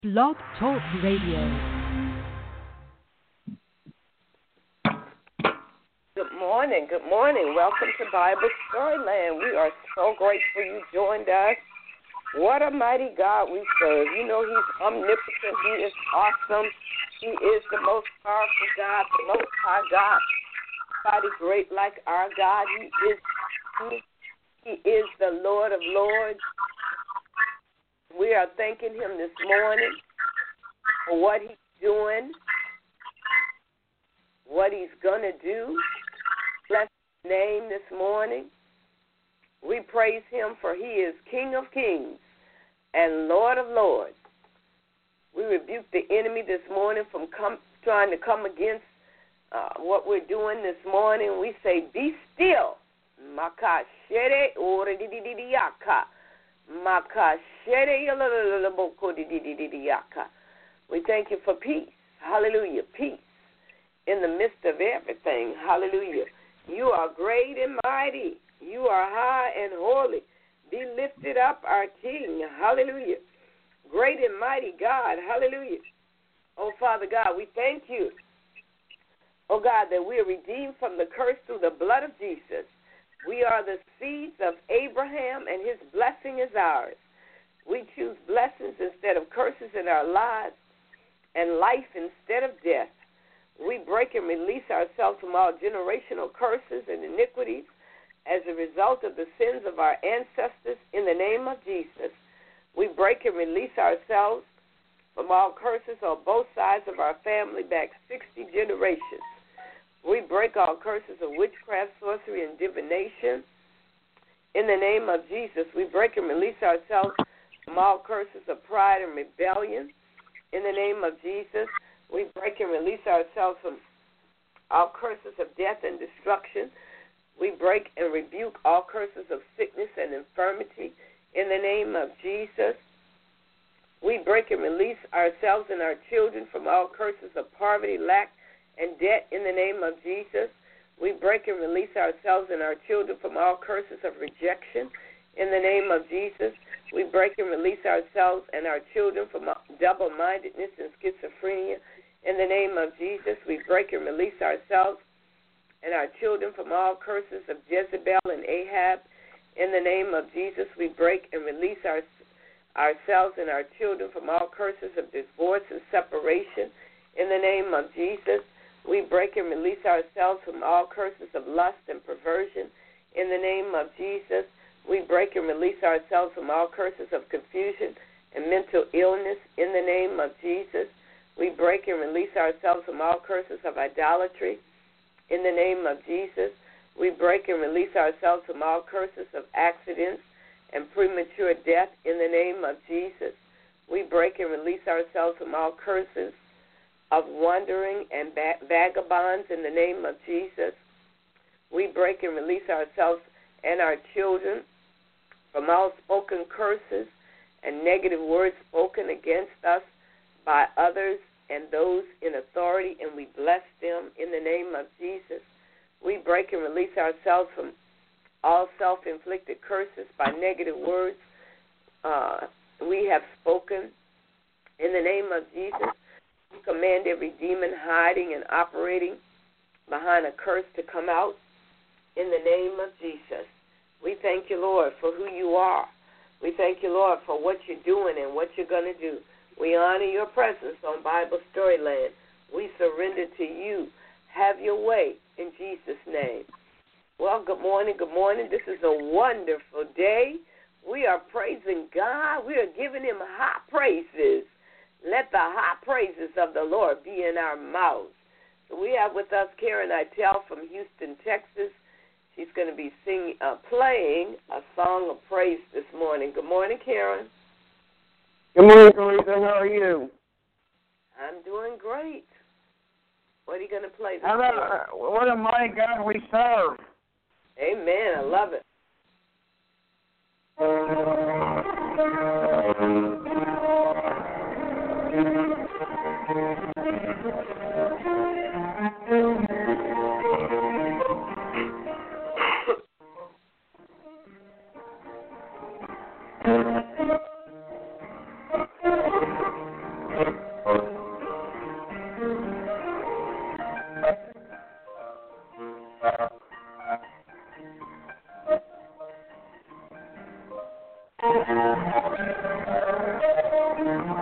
Blog Talk Radio. Good morning. Good morning. Welcome to Bible Storyland. We are so grateful you joined us. What a mighty God we serve. You know He's omnipotent. He is awesome. He is the most powerful God, the most high God. Nobody great like our God. He is the Lord of Lords. We are thanking Him this morning for what He's doing, what He's going to do. Bless His name this morning. We praise Him for He is King of Kings and Lord of Lords. We rebuke the enemy this morning from trying to come against what we're doing this morning. We say, be still. Makashere oredididiyaka. We thank you for peace. Hallelujah. Peace in the midst of everything. Hallelujah. You are great and mighty. You are high and holy. Be lifted up, our King. Hallelujah. Great and mighty God. Hallelujah. Oh, Father God, we thank you. Oh, God, that we are redeemed from the curse through the blood of Jesus. We are the seeds of Abraham, and his blessing is ours. We choose blessings instead of curses in our lives and life instead of death. We break and release ourselves from all generational curses and iniquities as a result of the sins of our ancestors in the name of Jesus. We break and release ourselves from all curses on both sides of our family back 60 generations. We break all curses of witchcraft, sorcery, and divination. In the name of Jesus, we break and release ourselves from all curses of pride and rebellion. In the name of Jesus, we break and release ourselves from all curses of death and destruction. We break and rebuke all curses of sickness and infirmity. In the name of Jesus, we break and release ourselves and our children from all curses of poverty, lack, and debt. In the name of Jesus, we break and release ourselves and our children from all curses of rejection. In the name of Jesus, we break and release ourselves and our children from double-mindedness and schizophrenia. In the name of Jesus, we break and release ourselves and our children from all curses of Jezebel and Ahab. In the name of Jesus, we break and release ourselves and our children from all curses of divorce and separation. In the name of Jesus, we break and release ourselves from all curses of lust and perversion. In the name of Jesus, we break and release ourselves from all curses of confusion and mental illness. In the name of Jesus, we break and release ourselves from all curses of idolatry. In the name of Jesus, we break and release ourselves from all curses of accidents and premature death. In the name of Jesus, we break and release ourselves from all curses of wandering and vagabonds. In the name of Jesus, we break and release ourselves and our children from all spoken curses and negative words spoken against us by others and those in authority, and we bless them in the name of Jesus. We break and release ourselves from all self-inflicted curses by negative words we have spoken. In the name of Jesus, we command every demon hiding and operating behind a curse to come out in the name of Jesus. We thank you, Lord, for who you are. We thank you, Lord, for what you're doing and what you're going to do. We honor your presence on Bible Storyland. We surrender to you. Have your way in Jesus' name. Well, good morning, good morning. This is a wonderful day. We are praising God. We are giving him high praises. Let the high praises of the Lord be in our mouths. So we have with us Karen Itel from Houston, Texas. She's going to be playing a song of praise this morning. Good morning, Karen. Good morning, Teresa. How are you? I'm doing great. What are you going to play this morning? What a mighty God we serve. Amen. I love it.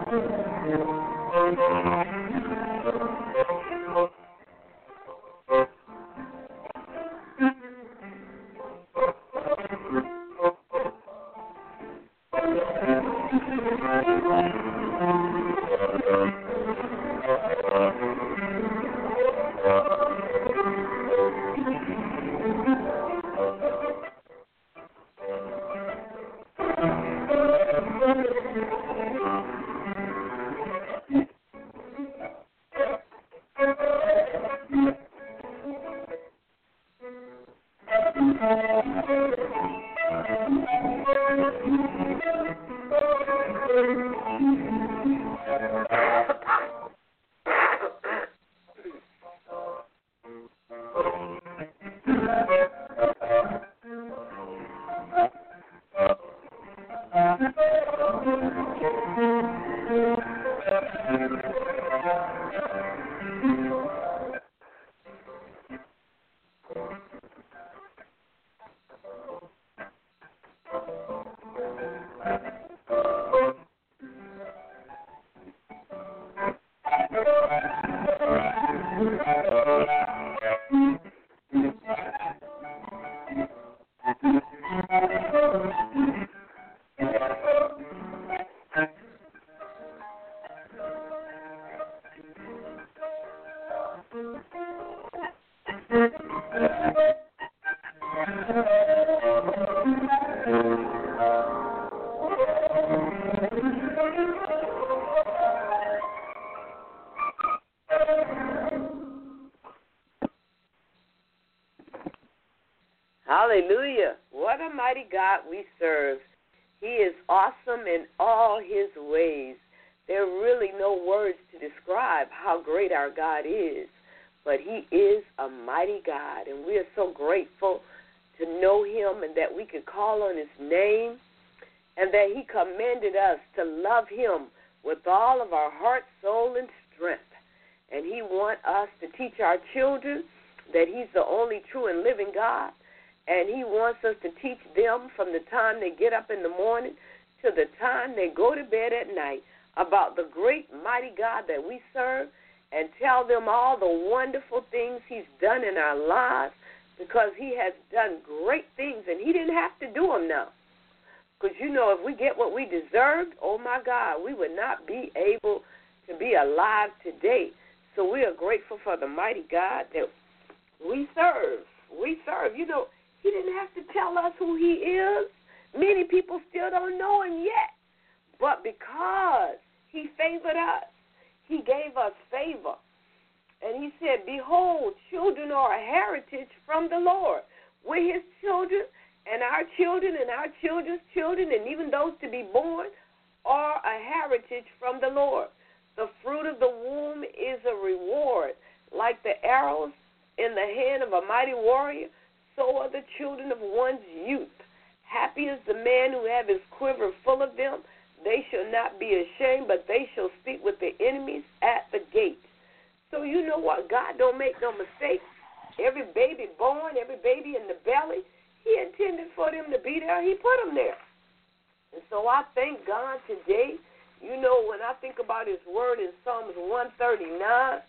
Hallelujah. What a mighty God we serve. He is awesome in all his ways. There are really no words to describe how great our God is, but he is a mighty God, and we are so grateful to know him and that we could call on his name and that he commanded us to love him with all of our heart, soul, and strength. And he wants us to teach our children that he's the only true and living God. And he wants us to teach them from the time they get up in the morning to the time they go to bed at night about the great, mighty God that we serve, and tell them all the wonderful things he's done in our lives, because he has done great things, and he didn't have to do them now. Because, you know, if we get what we deserved, oh, my God, we would not be able to be alive today. So we are grateful for the mighty God that we serve. We serve. You know, he didn't have to tell us who he is. Many people still don't know him yet. But because he favored us, he gave us favor. And he said, behold, children are a heritage from the Lord. We're his children, and our children and our children's children, and even those to be born, are a heritage from the Lord. The fruit of the womb is a reward. Like the arrows in the hand of a mighty warrior, so are the children of one's youth. Happy is the man who have his quiver full of them. They shall not be ashamed, but they shall speak with their enemies at the gate. So you know what? God don't make no mistakes. Every baby born, every baby in the belly, he intended for them to be there. He put them there. And so I thank God today. You know, when I think about his word in Psalms 139,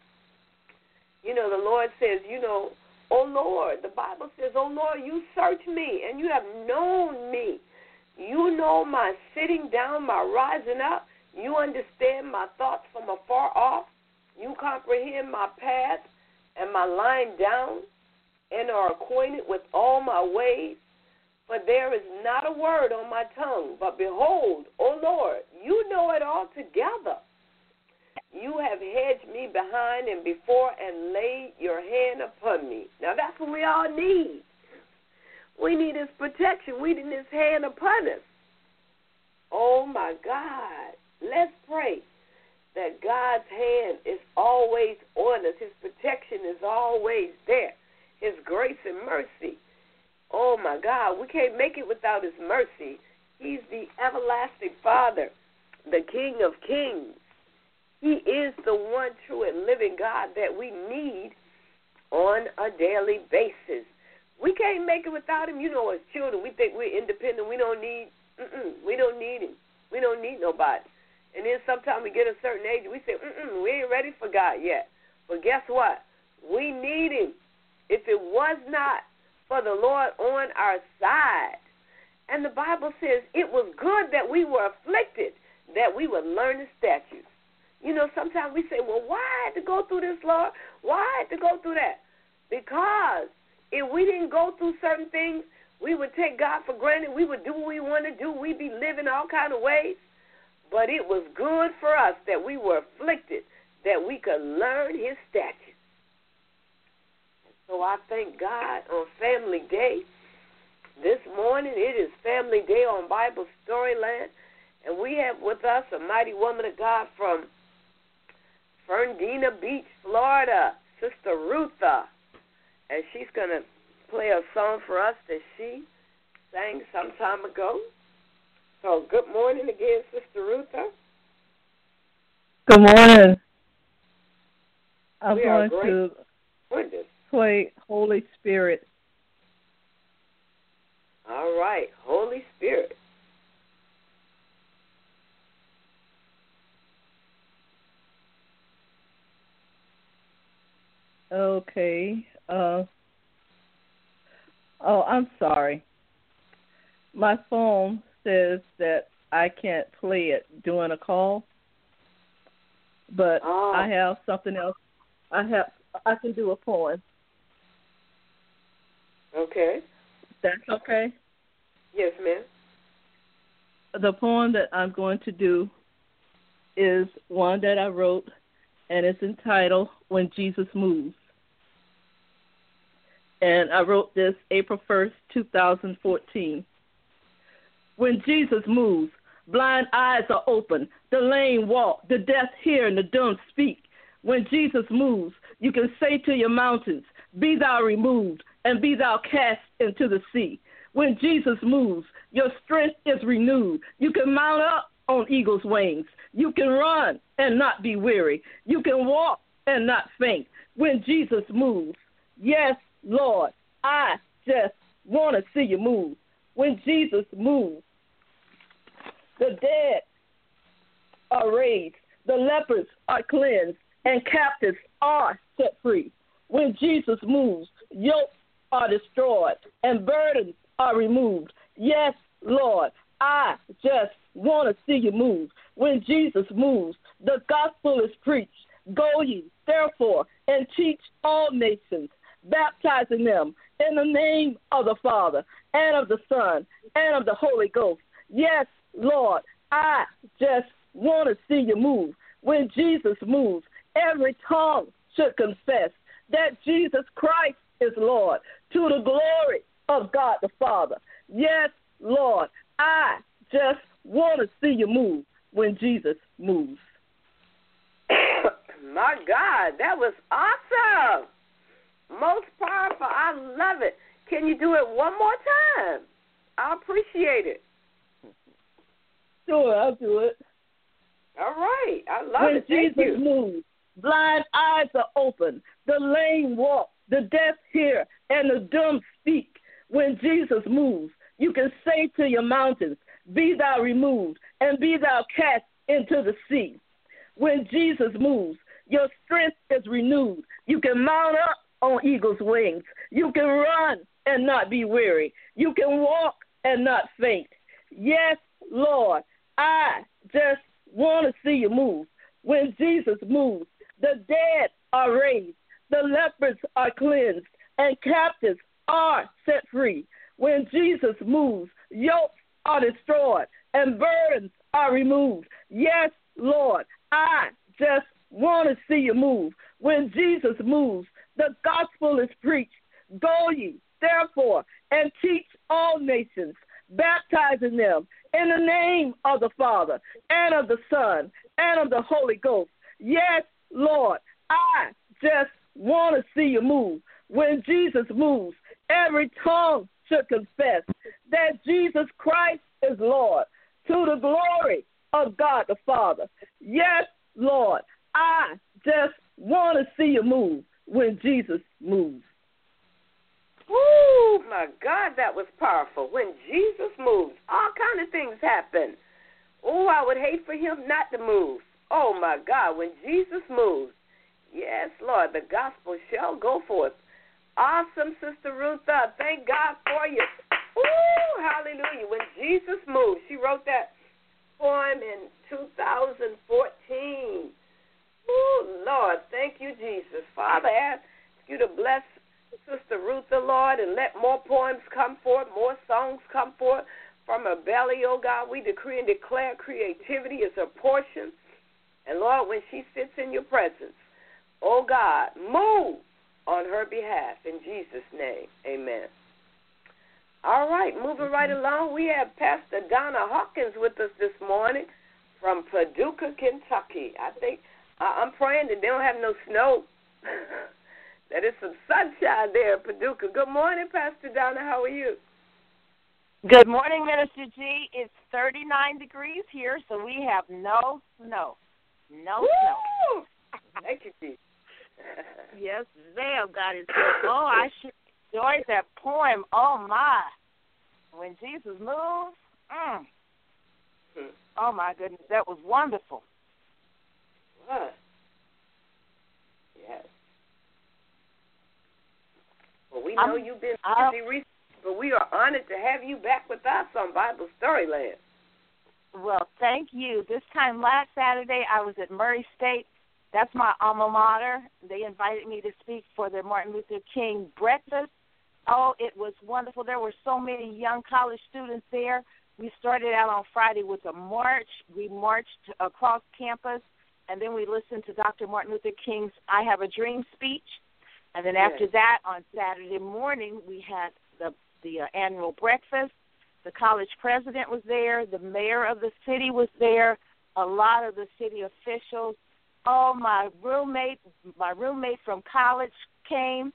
you know, the Lord says, you know, oh, Lord, the Bible says, oh, Lord, you search me, and you have known me. You know my sitting down, my rising up. You understand my thoughts from afar off. You comprehend my path and my lying down, and are acquainted with all my ways. For there is not a word on my tongue, but behold, O Lord, you know it all together. You have hedged me behind and before and laid your hand upon me. Now, that's what we all need. We need his protection. We need his hand upon us. Oh, my God. Let's pray that God's hand is always on us. His protection is always there. His grace and mercy. Oh, my God. We can't make it without his mercy. He's the everlasting Father, the King of kings. He is the one true and living God that we need on a daily basis. We can't make it without him. You know, as children, we think we're independent. We don't need him. We don't need nobody. And then sometimes we get a certain age, we say, we ain't ready for God yet. But guess what? We need him. If it was not for the Lord on our side, and the Bible says it was good that we were afflicted, that we would learn the statutes. You know, sometimes we say, well, why I had to go through this, Lord? Why I had to go through that? Because if we didn't go through certain things, we would take God for granted. We would do what we want to do. We'd be living all kind of ways. But it was good for us that we were afflicted, that we could learn his statutes. So I thank God on Family Day. This morning it is Family Day on Bible Storyland, and we have with us a mighty woman of God from Fernandina Beach, Florida, Sister Rutha, and she's going to play a song for us that she sang some time ago. So good morning again, Sister Rutha. Good morning. I'm We going to play Holy Spirit. All right, Holy Spirit. Okay. I'm sorry. My phone says that I can't play it during a call, but I have something else. I can do a poem. Okay. That's okay? Yes, ma'am. The poem that I'm going to do is one that I wrote, and it's entitled When Jesus Moves. And I wrote this April 1st, 2014. When Jesus moves, blind eyes are open, the lame walk, the deaf hear, and the dumb speak. When Jesus moves, you can say to your mountains, be thou removed, and be thou cast into the sea. When Jesus moves, your strength is renewed. You can mount up on eagle's wings. You can run and not be weary. You can walk and not faint. When Jesus moves, yes, Lord, I just want to see you move. When Jesus moves, the dead are raised, the lepers are cleansed, and captives are set free. When Jesus moves, yokes are destroyed, and burdens are removed. Yes, Lord, I just want to see you move. When Jesus moves, the gospel is preached. Go ye, therefore, and teach all nations, baptizing them in the name of the Father, and of the Son, and of the Holy Ghost. Yes, Lord, I just want to see you move. When Jesus moves, every tongue should confess that Jesus Christ is Lord, to the glory of God the Father. Yes, Lord, I just want to see you move when Jesus moves. My God, that was awesome. Most powerful. I love it. Can you do it one more time? I appreciate it. Sure, I'll do it. All right. I love it. When Thank Jesus you. moves, blind eyes are open, the lame walk, the deaf hear, and the dumb speak. When Jesus moves, you can say to your mountains, be thou removed, and be thou cast into the sea. When Jesus moves, your strength is renewed. You can mount up on eagle's wings. You can run and not be weary. You can walk and not faint. Yes, Lord, I just want to see you move. When Jesus moves, the dead are raised, the lepers are cleansed, and captives are set free. When Jesus moves, yokes are destroyed, and burdens are removed. Yes, Lord, I just want to see you move. When Jesus moves, the gospel is preached. Go ye, therefore, and teach all nations, baptizing them in the name of the Father, and of the Son, and of the Holy Ghost. Yes, Lord, I just want to see you move. When Jesus moves, every tongue should confess that Jesus Christ is Lord, to the glory of God the Father. Yes, Lord, I just want to see you move when Jesus moves. Woo, my God, that was powerful. When Jesus moves, all kind of things happen. Oh, I would hate for him not to move. Oh, my God, when Jesus moves, yes, Lord, the gospel shall go forth. Awesome, Sister Rutha. Thank God for you. Ooh, hallelujah. When Jesus moves, she wrote that poem in 2014. Ooh, Lord, thank you, Jesus. Father, I ask you to bless Sister Rutha, Lord, and let more poems come forth, more songs come forth from her belly, oh God. We decree and declare creativity is her portion. And, Lord, when she sits in your presence, oh God, move on her behalf. In Jesus' name, amen. All right, moving right along, we have Pastor Donna Hawkins with us this morning from Paducah, Kentucky. I'm praying that they don't have no snow, that it's some sunshine there in Paducah. Good morning, Pastor Donna. How are you? Good morning, Minister G. It's 39 degrees here, so we have no snow. No snow. Thank you, Jesus. Yes, ma'am. God is good. Oh, I sure enjoyed that poem. Oh, my. When Jesus moves, oh, my goodness, that was wonderful. What? Yes. Well, we know you've been busy recently, but we are honored to have you back with us on Bible Storyland. Well, thank you. This time last Saturday, I was at Murray State. That's my alma mater. They invited me to speak for the Martin Luther King breakfast. Oh, it was wonderful. There were so many young college students there. We started out on Friday with a march. We marched across campus, and then we listened to Dr. Martin Luther King's I Have a Dream speech. And then after that, on Saturday morning, we had the annual breakfast. The college president was there. The mayor of the city was there. A lot of the city officials. Oh, my roommate from college came.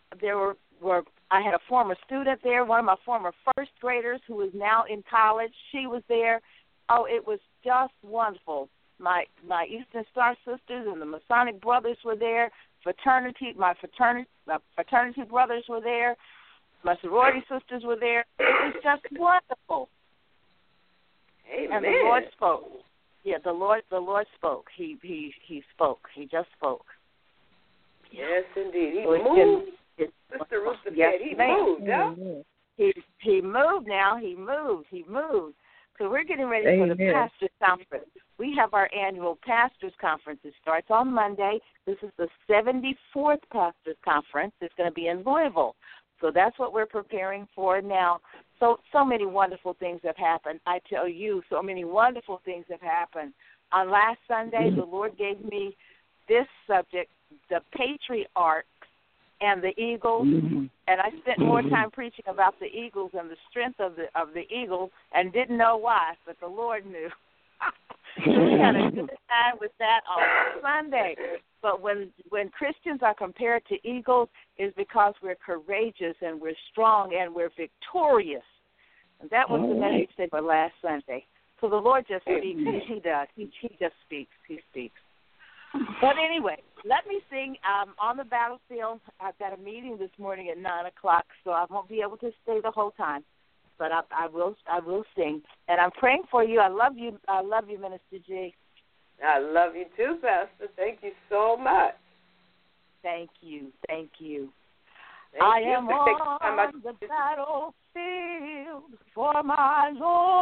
I had a former student there, one of my former first graders who is now in college. She was there. Oh, it was just wonderful. My Eastern Star sisters and the Masonic brothers were there. My fraternity brothers were there. My sorority sisters were there. It was just wonderful. Amen. And the Lord spoke. Yeah, the Lord spoke. He spoke. He just spoke. Yes, indeed. He moved. Sister Ruth said he moved, huh? He moved now. He moved. So we're getting ready for the Pastors Conference. We have our annual Pastors Conference. It starts on Monday. This is the 74th Pastors Conference. It's going to be in Louisville. So that's what we're preparing for now. So many wonderful things have happened. I tell you, so many wonderful things have happened. On last Sunday, the Lord gave me this subject, the patriarchs and the eagles, and I spent more time preaching about the eagles and the strength of the eagles and didn't know why, but the Lord knew. So we had a good time with that on Sunday. But when Christians are compared to eagles, it's because we're courageous and we're strong and we're victorious. And that was the message for last Sunday. So the Lord just speaks. He does. He just speaks. He speaks. But anyway, let me sing on the battlefield. I've got a meeting this morning at 9 o'clock, so I won't be able to stay the whole time. But I will sing. And I'm praying for you. I love you, Minister G. I love you too, Pastor. Thank you so much. Thank you. Thank I you am on the battlefield for my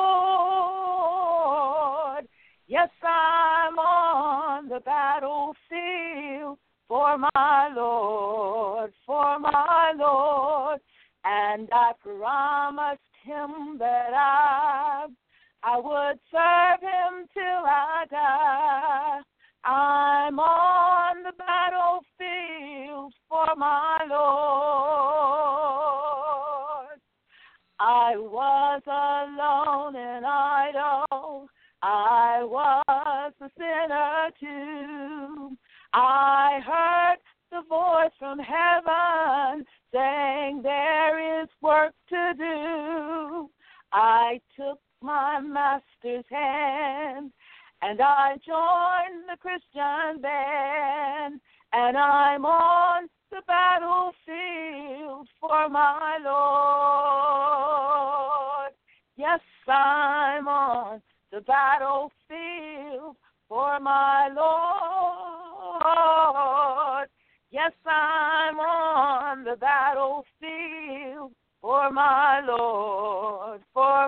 Lord. Yes, I'm on the battlefield for my Lord, and I promised him that I would serve him till I die. I'm on the battlefield for my Lord. I was alone and idle. I was a sinner too. I heard the voice from heaven saying there is work to do. I took my master's hand and I joined the Christian band, and I'm on the battlefield for my Lord. Yes, I'm on the the battlefield for my Lord. Yes, I'm on the battlefield for my Lord,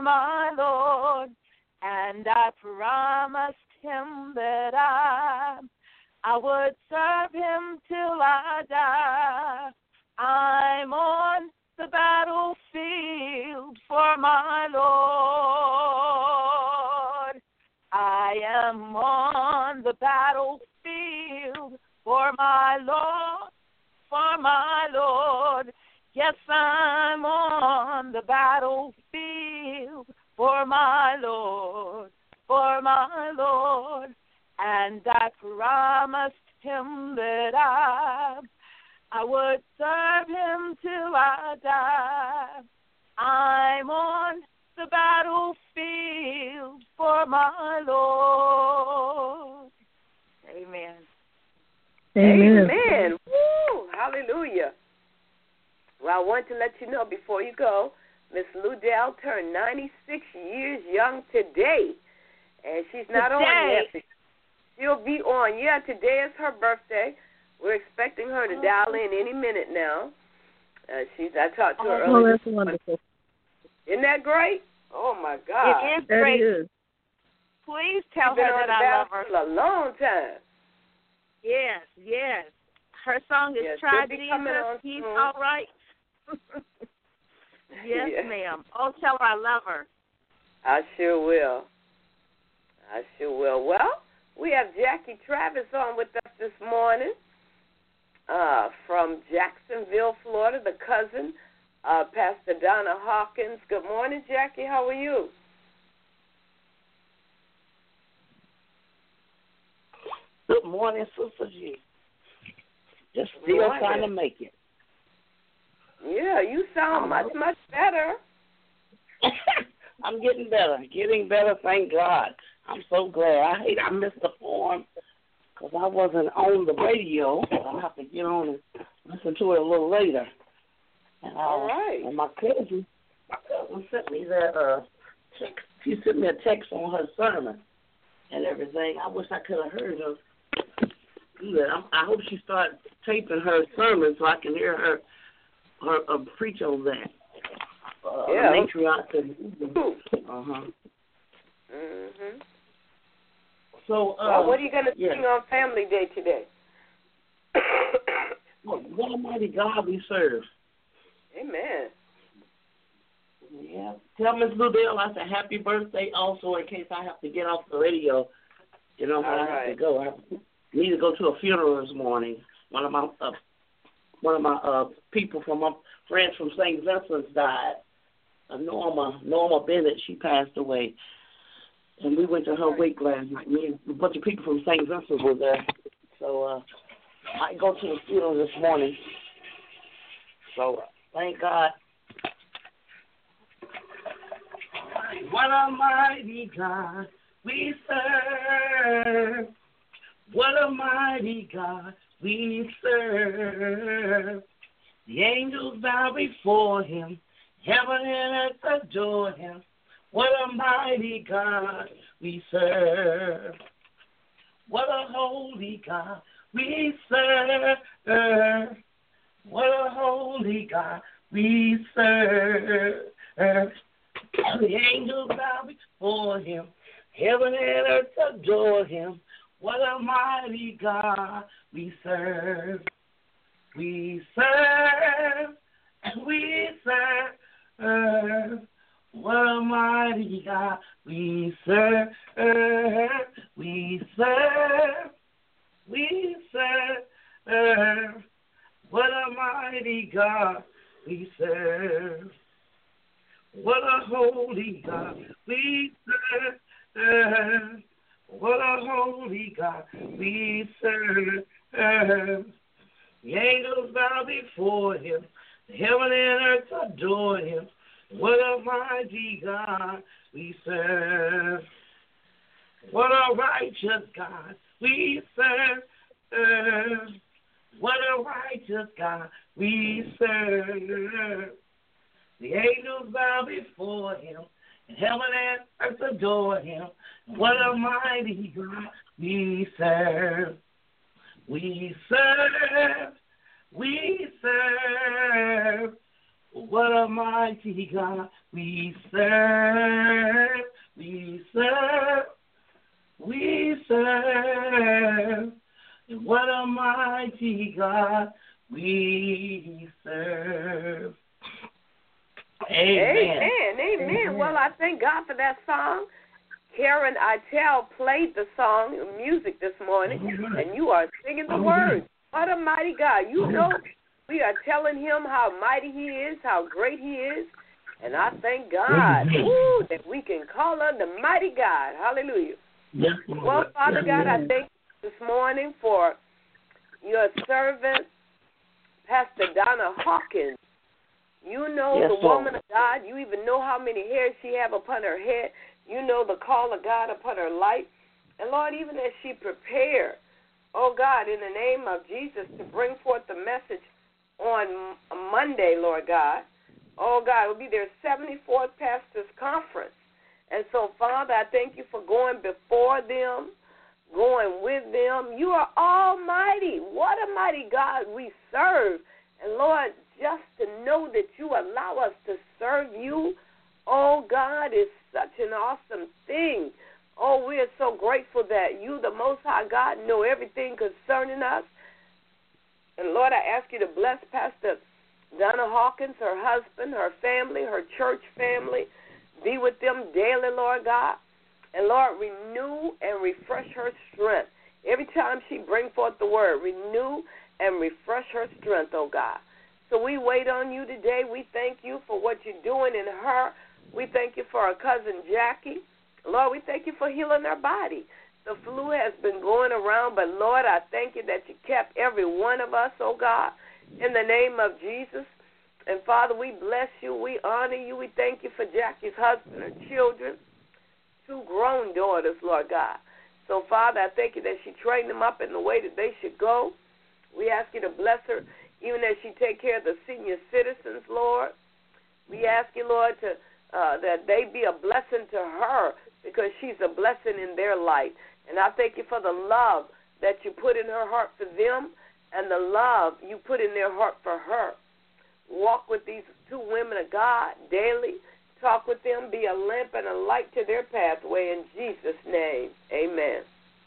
and I promised him that I would serve him till I die. I'm on the battlefield for my Lord. I am on the battlefield for my Lord, Yes, I'm on the battlefield for my Lord, and I promised him that I would serve him till I die. I'm on the battlefield for my Lord. Amen. Amen. Woo! Hallelujah. Well, I want to let you know before you go, Miss Ludell turned 96 years young today, and she's not on yet. She'll be on. Yeah, today is her birthday. We're expecting her to dial in any minute now. I talked to her earlier. Oh, that's wonderful. Isn't that great? Oh, my God. It is great. That is. Please tell her that I love her. For a long time. Yes. Her song is Try Jesus, He's All Right. Yes, ma'am. Oh, tell her I love her. I sure will. Well, we have Jackie Travis on with us this morning from Jacksonville, Florida, the cousin of Pastor Donna Hawkins. Good morning, Jackie. How are you? Good morning, Sister G. Just still trying to make it. Yeah, you sound much better. I'm getting better, thank God. I'm so glad. I missed the form because I wasn't on the radio. I'll have to get on and listen to it a little later. And, all right. And my cousin sent me that text. She sent me a text on her sermon and everything. I wish I could have heard her do that. I hope she starts taping her sermon so I can hear her preach on that. Matriarch. So, what are you going to sing on Family Day today? What almighty God we serve. Amen. Yeah. Tell Miss Ludell I said happy birthday also in case I have to get off the radio. You know how I have to go. I need to go to a funeral this morning. One of my people from my friends from St. Vincent's died. Norma Bennett, she passed away. And we went to her wake last night. Me and a bunch of people from St. Vincent were there. So I go to the funeral this morning. So thank God. What a mighty God we serve. What a mighty God we serve. The angels bow before him. Heaven and earth adore him. What a mighty God we serve. What a holy God we serve. What a holy God we serve. The angels bow before him. Heaven and earth adore him. What a mighty God we serve. We serve. We serve. What a mighty God we serve. We serve. We serve. What a mighty God we serve. What a holy God we serve. What a holy God we serve. The angels bow before him. Heaven and earth adore him. What a mighty God we serve. What a righteous God we serve. What a righteous God we serve. The angels bow before him. Heaven and earth adore him. What a mighty God we serve. We serve. We serve. What a mighty God we serve. We serve. We serve. What a mighty God we serve. Amen. Amen. Well, I thank God for that song. Karen Itel played the song, music this morning, and you are singing the words. What a mighty God. You know, we are telling him how mighty he is, how great he is, and I thank God that we can call on the mighty God. Hallelujah. Well, Father God, I thank you this morning for your servant, Pastor Donna Hawkins. You know the woman of God. You even know how many hairs she have upon her head. You know the call of God upon her life. And, Lord, even as she prepared, oh, God, in the name of Jesus, to bring forth the message on Monday, Lord God, oh, God, it will be their 74th Pastors Conference. And so, Father, I thank you for going before them, going with them. You are almighty. What a mighty God we serve. And, Lord, just to know that you allow us to serve you, oh, God, is such an awesome thing. Oh, we are so grateful that you, the Most High God, know everything concerning us. And, Lord, I ask you to bless Pastor Donna Hawkins, her husband, her family, her church family. Be with them daily, Lord God. And, Lord, renew and refresh her strength. Every time she brings forth the word, renew and refresh her strength, oh, God. So we wait on you today. We thank you for what you're doing in her. We thank you for our cousin Jackie. Lord, we thank you for healing her body. The flu has been going around, but, Lord, I thank you that you kept every one of us, oh, God, in the name of Jesus. And, Father, we bless you. We honor you. We thank you for Jackie's husband, her children, 2 grown daughters, Lord God. So, Father, I thank you that she trained them up in the way that they should go. We ask you to bless her even as she take care of the senior citizens, Lord. We ask you, Lord, to that they be a blessing to her because she's a blessing in their life. And I thank you for the love that you put in her heart for them and the love you put in their heart for her. Walk with these 2 women of God daily. Talk with them. Be a lamp and a light to their pathway in Jesus' name. Amen.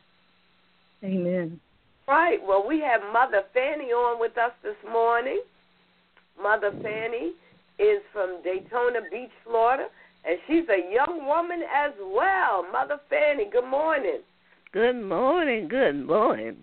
Amen. Right. Well, we have Mother Fanny on with us this morning. Mother Fanny is from Daytona Beach, Florida, and she's a young woman as well. Mother Fanny, good morning. Good morning. Good morning.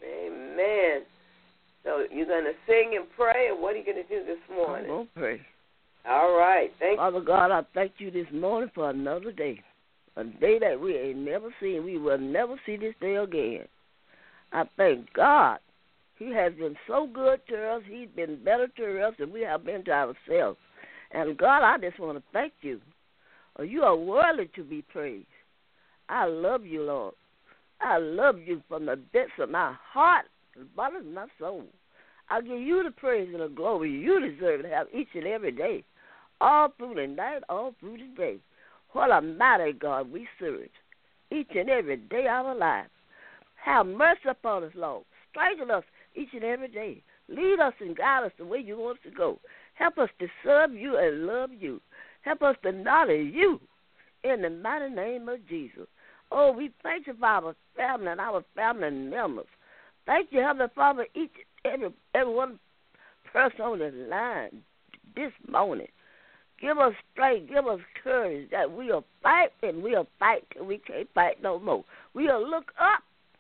Amen. So you're going to sing and pray, and what are you going to do this morning? I'm going to pray. All right. Thank you. Father God, I thank you this morning for another day, a day that we ain't never seen. We will never see this day again. I thank God. He has been so good to us. He's been better to us than we have been to ourselves. And, God, I just want to thank you. You are worthy to be praised. I love you, Lord. I love you from the depths of my heart, the bottom of my soul. I give you the praise and the glory you deserve to have each and every day, all through the night, all through the day. What a mighty God we serve each and every day of our lives. Have mercy upon us, Lord. Strengthen us each and every day. Lead us and guide us the way you want us to go. Help us to serve you and love you. Help us to acknowledge you in the mighty name of Jesus. Oh, we thank you for our family and our family members. Thank you, Heavenly Father, each and every one person on the line this morning. Give us strength, give us courage that we'll fight and we'll fight till we can't fight no more. We'll look up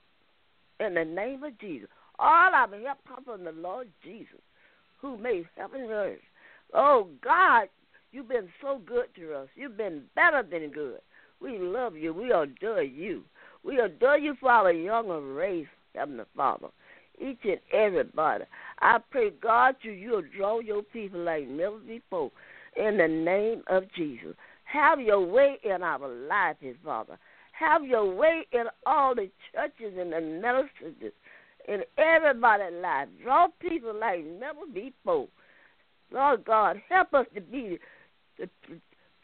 in the name of Jesus. All our help comes from the Lord Jesus, who made heaven and earth. Oh, God, you've been so good to us. You've been better than good. We love you. We adore you. We adore you for our younger race, Heavenly Father. Each and everybody. I pray, God, you'll draw your people like never before in the name of Jesus. Have your way in our lives, Father. Have your way in all the churches and the ministries in everybody's life. Draw people like never before. Lord God, help us to be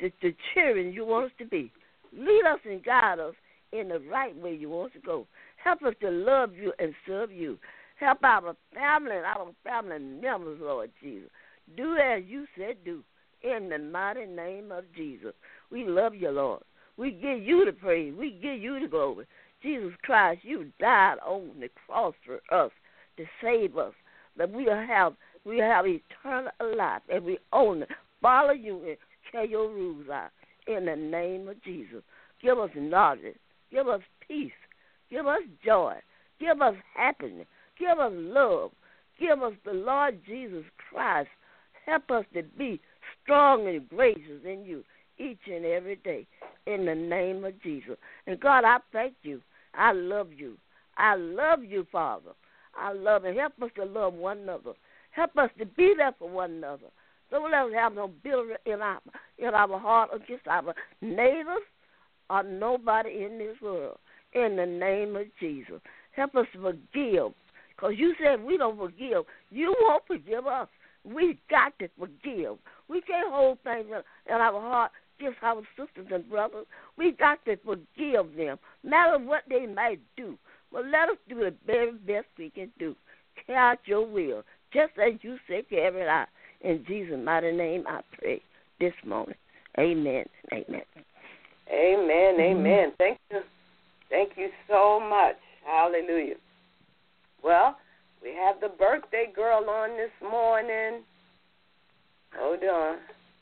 the children you want us to be. Lead us and guide us in the right way you want us to go. Help us to love you and serve you. Help our family and our family members, Lord Jesus. Do as you said do. In the mighty name of Jesus. We love you, Lord. We give you the praise. We give you the glory. Jesus Christ, you died on the cross for us to save us, that we have eternal life, and we own it. Follow you and carry your rules out. In the name of Jesus. Give us knowledge. Give us peace. Give us joy. Give us happiness. Give us love. Give us the Lord Jesus Christ. Help us to be strong and gracious in you each and every day. In the name of Jesus. And God, I thank you. I love you. I love you, Father. I love you. Help us to love one another. Help us to be there for one another. Don't let us have no bitterness in our heart against our neighbors or nobody in this world. In the name of Jesus. Help us to forgive. Because you said we don't forgive. You won't forgive us. We got to forgive. We can't hold things in our heart against our sisters and brothers. We got to forgive them, no matter what they might do. But let us do the very best we can do. Carry out your will, just as you said, carry it out. In Jesus' mighty name, I pray this morning. Amen. Amen. Amen. Amen. Thank you. Thank you so much. Hallelujah. Well, we have the birthday girl on this morning. Hold on.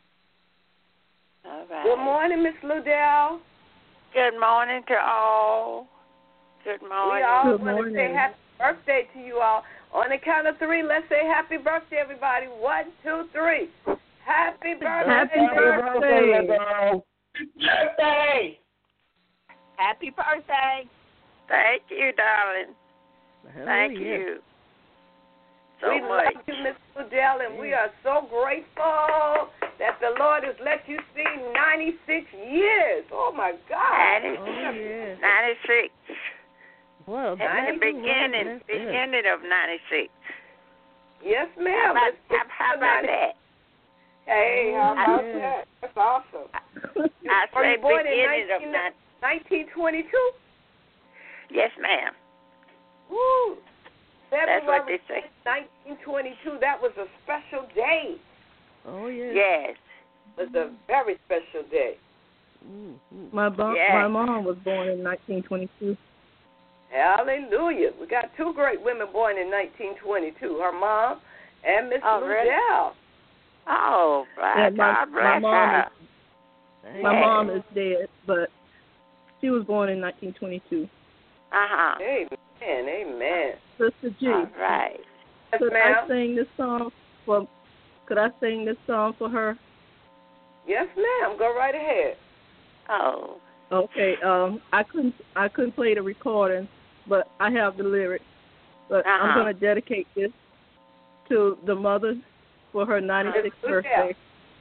All right. Good morning, Miss Ludell. Good morning to all. Good morning. We all want to say happy birthday to you all. On the count of three, let's say happy birthday, everybody. 1, 2, 3. Happy birthday. Happy birthday. Birthday. Happy birthday. Thank you, darling. Thank Hallelujah. you so we much. love you, Miss Ludell, and we are so grateful that the Lord has let you see 96 years. Oh, my God. 96. Well, At the beginning of 96. Yes, ma'am. How about that? Hey, how about that? That's awesome. I say born beginning of 1922? Yes, ma'am. Woo. That's what they February say. 1922, that was a special day. Oh, yes. Yes. It was a very special day. Mm-hmm. My mom was born in 1922. Hallelujah. We got two great women born in 1922, her mom and Miss Really? Ludell. Oh, right. God bless her. My mom is dead, but she was born in 1922. Uh-huh. Amen, amen. Sister G. All right. Yes, Could ma'am. I sing this song for her? Yes, ma'am. Go right ahead. Oh. Okay. I couldn't play the recording, but I have the lyrics. But I'm going to dedicate this to the mother for her 96th birthday.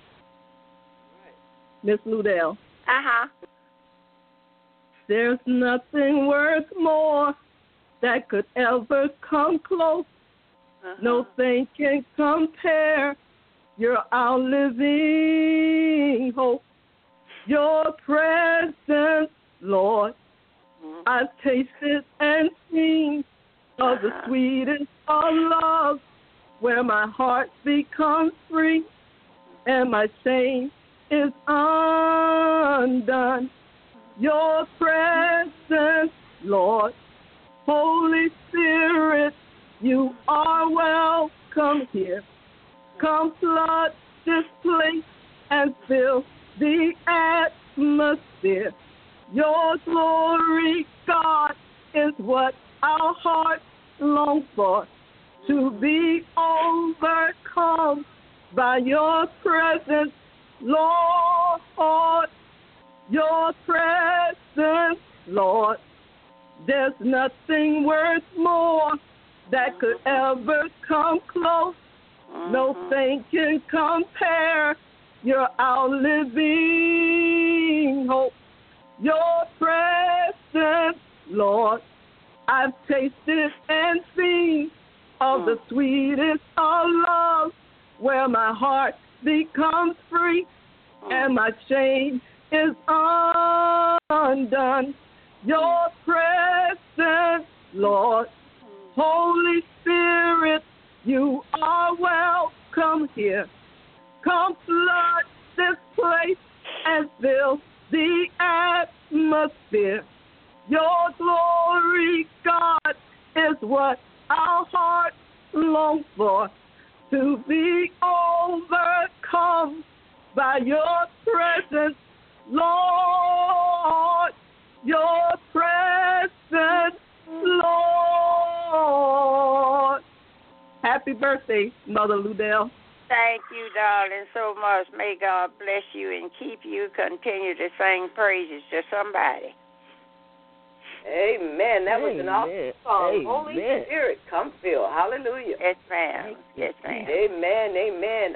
Miss Ludell. Uh-huh. There's nothing worth more that could ever come close. No thing can compare. You're our living hope. Your presence, Lord, I've tasted and seen of the sweetest of love, where my heart becomes free and my shame is undone. Your presence, Lord, Holy Spirit, you are welcome here. Come flood this place and fill the atmosphere. Your glory, God, is what our hearts long for, to be overcome by your presence, Lord. Your presence, Lord. There's nothing worth more that could ever come close. No thing can compare. You're our living hope. Your presence, Lord. I've tasted and seen of the sweetest of love, where my heart becomes free and my chain is undone. Your presence, Lord, Holy Spirit, you are welcome here. Come flood this place and fill the atmosphere. Your glory, God, is what our hearts long for, to be overcome by your presence, Lord. Your presence, Lord. Happy birthday, Mother Ludell. Thank you, darling, so much. May God bless you and keep you. Continue to sing praises to somebody. Amen. That was an awesome song. Holy Spirit, come fill. Hallelujah. Yes, ma'am. Yes, ma'am. Amen. Amen.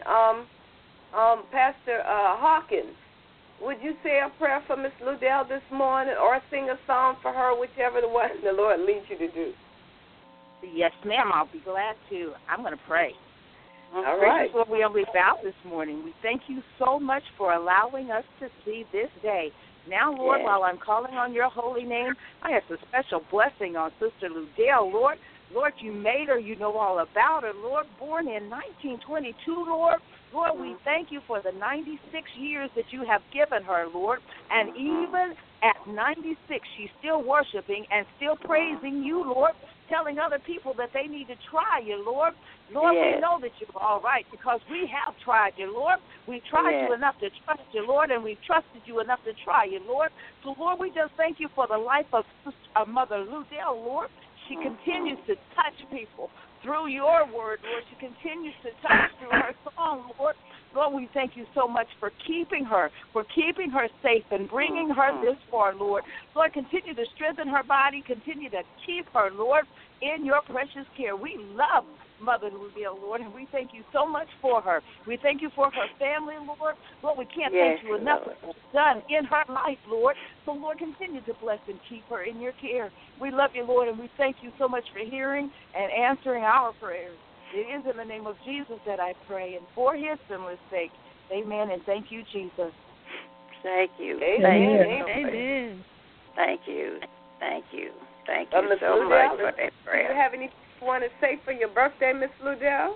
Pastor Hawkins, would you say a prayer for Miss Ludell this morning, or sing a song for her, whichever the one the Lord leads you to do? Yes, ma'am. I'll be glad to. I'm going to pray. All right. Gracious Lord, we humbly bow this morning. We thank you so much for allowing us to see this day. Now, Lord, while I'm calling on your holy name, I ask a special blessing on Sister Ludell, Lord. Lord, you made her. You know all about her, Lord. Born in 1922, Lord. Lord, we thank you for the 96 years that you have given her, Lord. And even at 96, she's still worshiping and still praising you, Lord, telling other people that they need to try you, Lord. Lord, we know that you're all right because we have tried you, Lord. We've tried you enough to trust you, Lord, and we've trusted you enough to try you, Lord. So, Lord, we just thank you for the life of Mother Ludell, Lord. She continues to touch people through your word, Lord. She continues to touch through her song, Lord. Lord, we thank you so much for keeping her safe and bringing her this far, Lord. Lord, continue to strengthen her body. Continue to keep her, Lord, in your precious care. We love Mother Ludell, Lord, and we thank you so much for her. We thank you for her family, Lord. Lord, we can't thank you enough for what you've done in her life, Lord. So, Lord, continue to bless and keep her in your care. We love you, Lord, and we thank you so much for hearing and answering our prayers. It is in the name of Jesus that I pray, and for his sinless sake. Amen, and thank you, Jesus. Thank you. Amen. Amen. Thank you. Thank you. Thank you Ms. so Ludell, much for that prayer. Do you have anything you want to say for your birthday, Miss Ludell?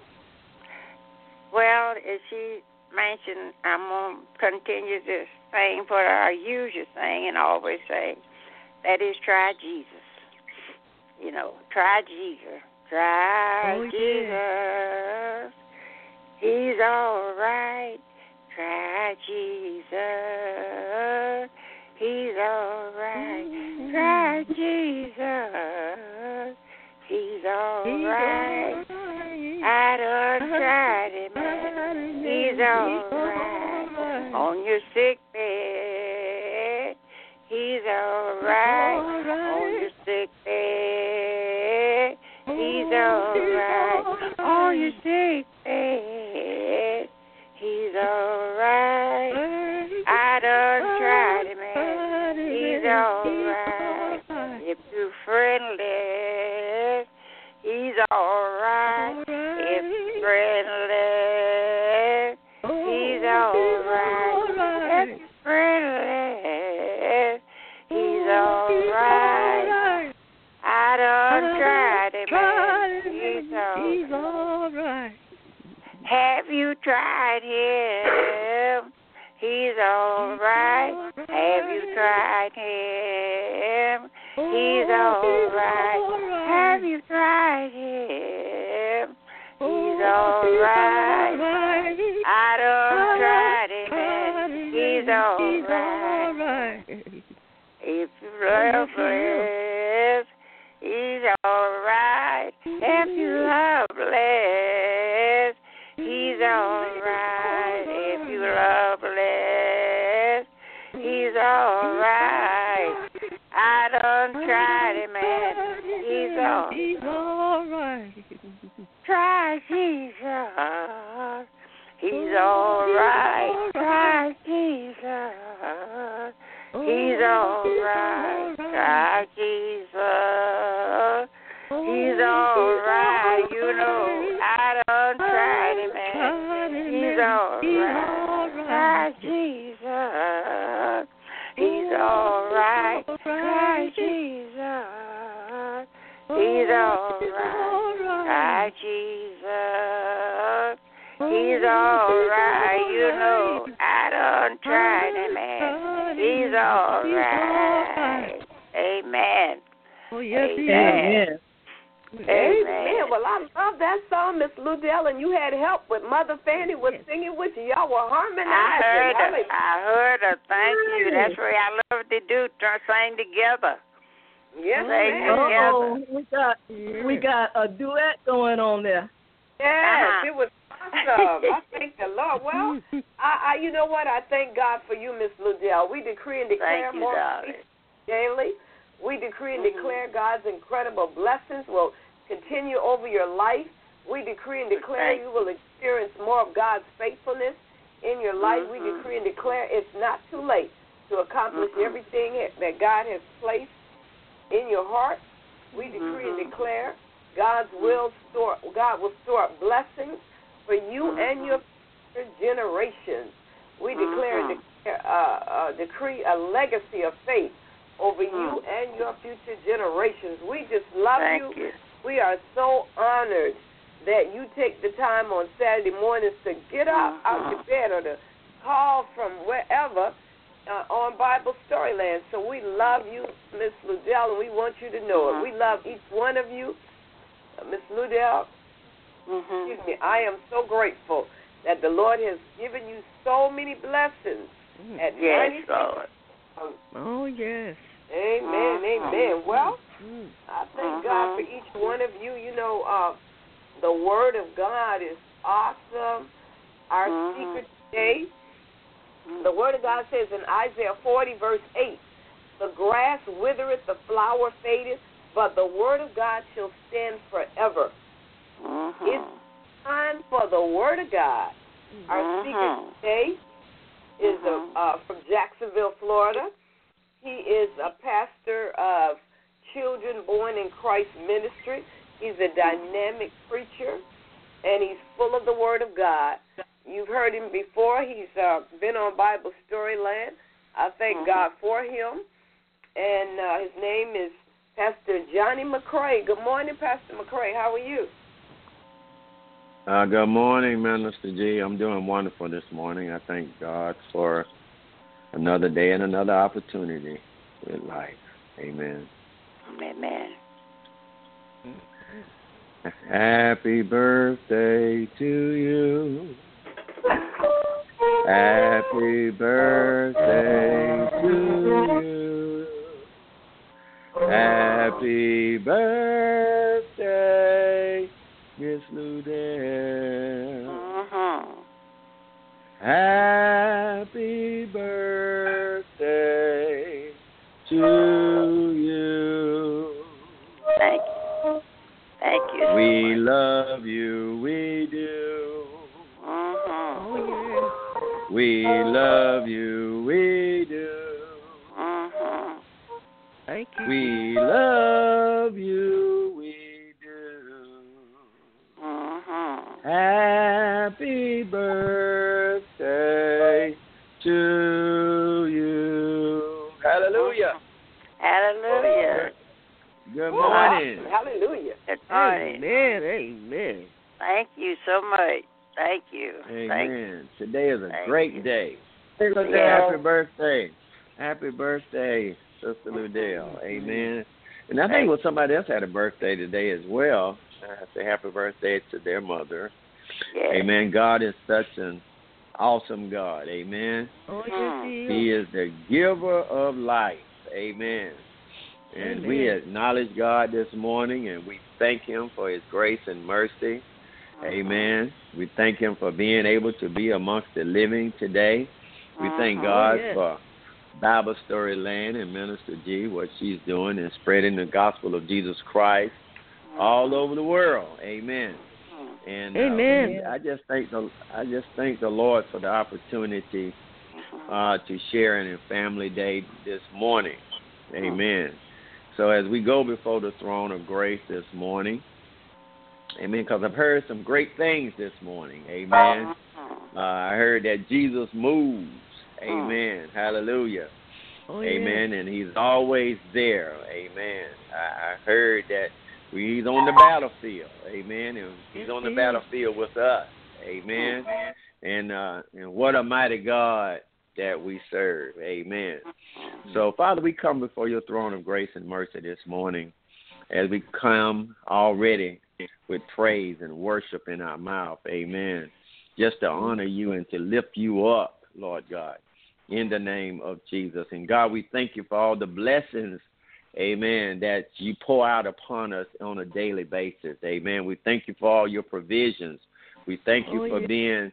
Well, as she mentioned, I'm going to continue to sing for our usual thing and always say, that is try Jesus. You know, try Jesus. Try Jesus. He's all right. Try Jesus. He's all right. Try Jesus. He's all right. I done tried him, man. He's all right. On your sick bed. He's all right. On your sick bed. He's all right. On your sick bed. He's all right. I done tried him, man. He's all right. If you're friendly, he's all right. If you're friendly, he's all right. If you're friendly, he's all right. I done tried him, man. He's all right. Have you tried him? He's all right. Have you tried him? He's all right. Have you tried him? He's all right. I done tried him, and he's all right. If you're loveless, he's all right. If you're loveless, he's all right. If you're loveless, he's all right. I done tried him, and he's all right. Try Jesus. He's all right. Try Jesus. He's all right. Try Jesus. He's all right. You know, I done tried him, and he's all right. Try Jesus. right, Jesus. He's all right. You know, I done tried him, man. He's all right. Amen. Oh, yes, Amen. Amen. Well, I love that song, Miss Ludell, and you had help with Mother Fanny was singing with you. Y'all were harmonizing. I heard her. Thank you. That's what I love to do. Sing together. Yes, we got a duet going on there. Yes, it was awesome. I thank the Lord. Well, I you know what? I thank God for you, Miss Ludell. We decree and declare more daily. We decree and declare God's incredible blessings will continue over your life. We decree and declare you will experience more of God's faithfulness in your life. We decree and declare it's not too late to accomplish everything that God has placed in your heart. We decree and declare God will store up blessings for you and your future generations. We declare and decree a legacy of faith over you and your future generations. We just love you. We are so honored that you take the time on Saturday mornings to get up out your bed or to call from wherever on Bible Storyland. So we love you, Miss Ludell, and we want you to know it. We love each one of you. Miss Ludell, excuse me, I am so grateful that the Lord has given you so many blessings at 96. Lord. Oh, yes. Amen, amen. Well, I thank God for each one of you. You know, the Word of God is awesome. Our secret today, the Word of God says in Isaiah 40, verse 8, the grass withereth, the flower fadeth, but the Word of God shall stand forever. It's time for the Word of God. Our speaker today is from Jacksonville, Florida. He is a pastor of Children Born in Christ Ministry. He's a dynamic preacher, and he's full of the Word of God. You've heard him before. He's been on Bible Storyland. I thank God for him. And his name is Pastor Johnny McCray. Good morning, Pastor McCray. How are you? Good morning, Minister G. I'm doing wonderful this morning. I thank God for another day and another opportunity with life. Amen. Amen. Happy birthday to you. Happy birthday to you. Happy birthday, Miss Ludell. Happy birthday to you. Thank you. Thank you. We love you, we do. We love you, we do. Thank you. We love you, we do. Happy birthday to you. Hallelujah. Hallelujah. Good morning. Hallelujah. Good morning. Amen. Amen. Thank you so much. Thank you. Amen. Thank you. Today is a great day. Yeah. Happy birthday. Happy birthday, Sister Ludell. Amen. And I think somebody else had a birthday today as well. I say happy birthday to their mother. Yes. Amen. God is such an awesome God. Amen. Oh, yes, He is the giver of life. Amen. And we acknowledge God this morning, and we thank him for his grace and mercy. Amen. We thank him for being able to be amongst the living today. We thank God for Bible Storyland and Minister G, what she's doing and spreading the gospel of Jesus Christ all over the world. Amen. And I just thank the Lord for the opportunity to share in Family Day this morning. Amen. So as we go before the throne of grace this morning, amen, because I've heard some great things this morning. Amen. I heard that Jesus moves. Amen. Hallelujah. Amen. And he's always there. Amen. I heard that He's on the battlefield. Amen. And he's on the battlefield with us. Amen. And what a mighty God that we serve. Amen. So, Father, we come before your throne of grace and mercy this morning as we come already with praise and worship in our mouth. Amen. Just to honor you and to lift you up, Lord God, in the name of Jesus. And, God, we thank you for all the blessings, amen, that you pour out upon us on a daily basis. Amen. We thank you for all your provisions. We thank you for being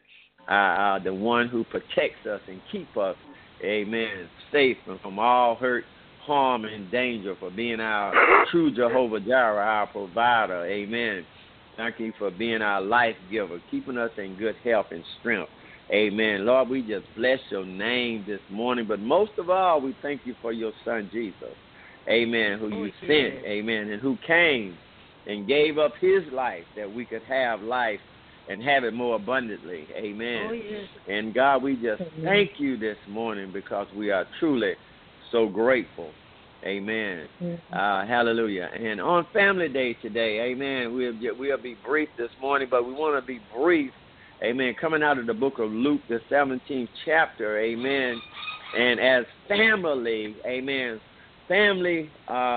the one who protects us and keep us, amen, safe from all hurt, harm, and danger, for being our true Jehovah Jireh, our provider. Amen. Thank you for being our life giver, keeping us in good health and strength. Amen. Lord, we just bless your name this morning, but most of all, we thank you for your son, Jesus. Amen, who you sent, amen, and who came and gave up his life that we could have life and have it more abundantly. Amen. And, God, we just thank you this morning because we are truly so grateful. Amen. Hallelujah. And on Family Day today, amen, we'll be brief this morning, but we want to be brief, amen, coming out of the book of Luke, the 17th chapter, amen. And as family, amen, family,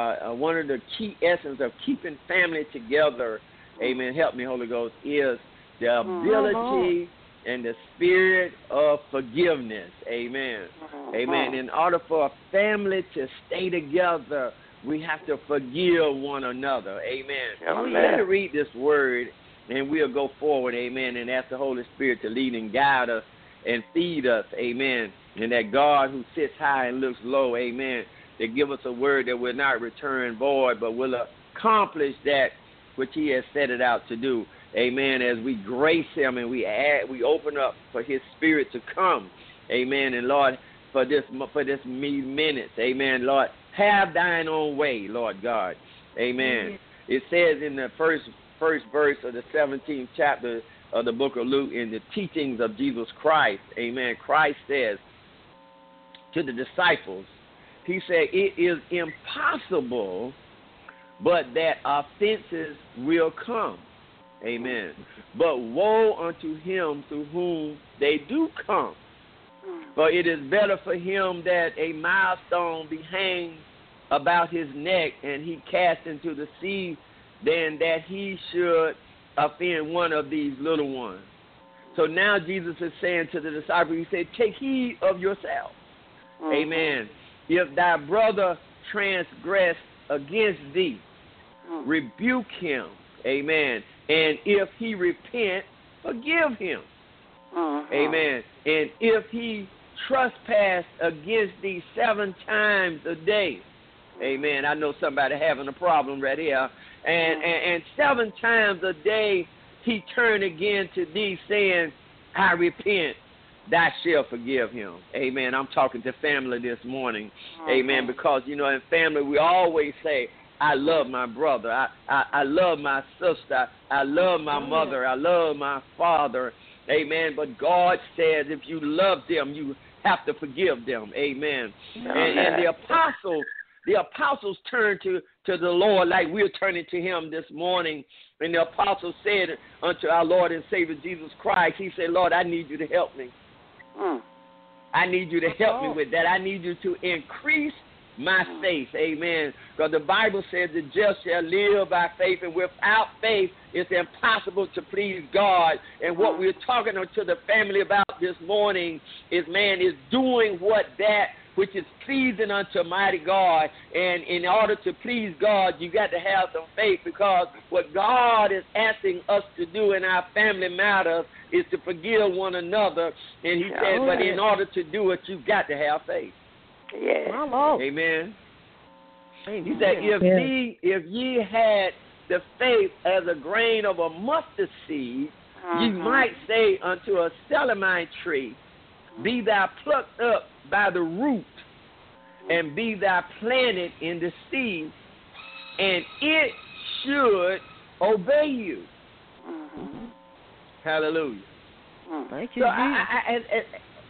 one of the key essence of keeping family together, amen, help me, Holy Ghost, is the ability and the spirit of forgiveness. Amen. Amen. In order for a family to stay together, we have to forgive one another. Amen. Let me read this word, and we'll go forward. Amen. And ask the Holy Spirit to lead and guide us and feed us. Amen. And that God who sits high and looks low, amen, to give us a word that will not return void, but will accomplish that which he has set it out to do. Amen. As we grace him and we open up for his spirit to come. Amen. And Lord, for this minutes, amen, Lord, have thine own way, Lord God. Amen. It says in the first verse of the 17th chapter of the book of Luke, in the teachings of Jesus Christ, amen, Christ says to the disciples, he said, it is impossible but that offenses will come. Amen. But woe unto him through whom they do come. For it is better for him that a milestone be hanged about his neck and he cast into the sea than that he should offend one of these little ones. So now Jesus is saying to the disciples, he said, take heed of yourself. Amen. If thy brother transgress against thee, rebuke him. Amen. And if he repent, forgive him. Amen. And if he trespass against thee 7 times a day, amen. I know somebody having a problem right here. And 7 times a day he turn again to thee, saying, I repent, thou shalt forgive him. Amen. I'm talking to family this morning. Amen. Because, you know, in family we always say, I love my brother. I love my sister. I love my mother. I love my father. Amen. But God says if you love them, you have to forgive them. Amen. And the apostles turned to the Lord like we're turning to him this morning. And the apostles said unto our Lord and Savior Jesus Christ, he said, Lord, I need you to help me. I need you to help me with that. I need you to increase my faith. Amen. Because the Bible says the just shall live by faith, and without faith it's impossible to please God. And what we're talking to the family about this morning is, man, is doing that which is pleasing unto mighty God. And in order to please God, you got to have some faith, because what God is asking us to do in our family matters is to forgive one another. And he said, but in order to do it, you've got to have faith. Yes. Amen. He said, if ye had the faith as a grain of a mustard seed, ye might say unto a Celemite tree, be thou plucked up by the root, and be thou planted in the sea, and it should obey you. Hallelujah. Thank you, so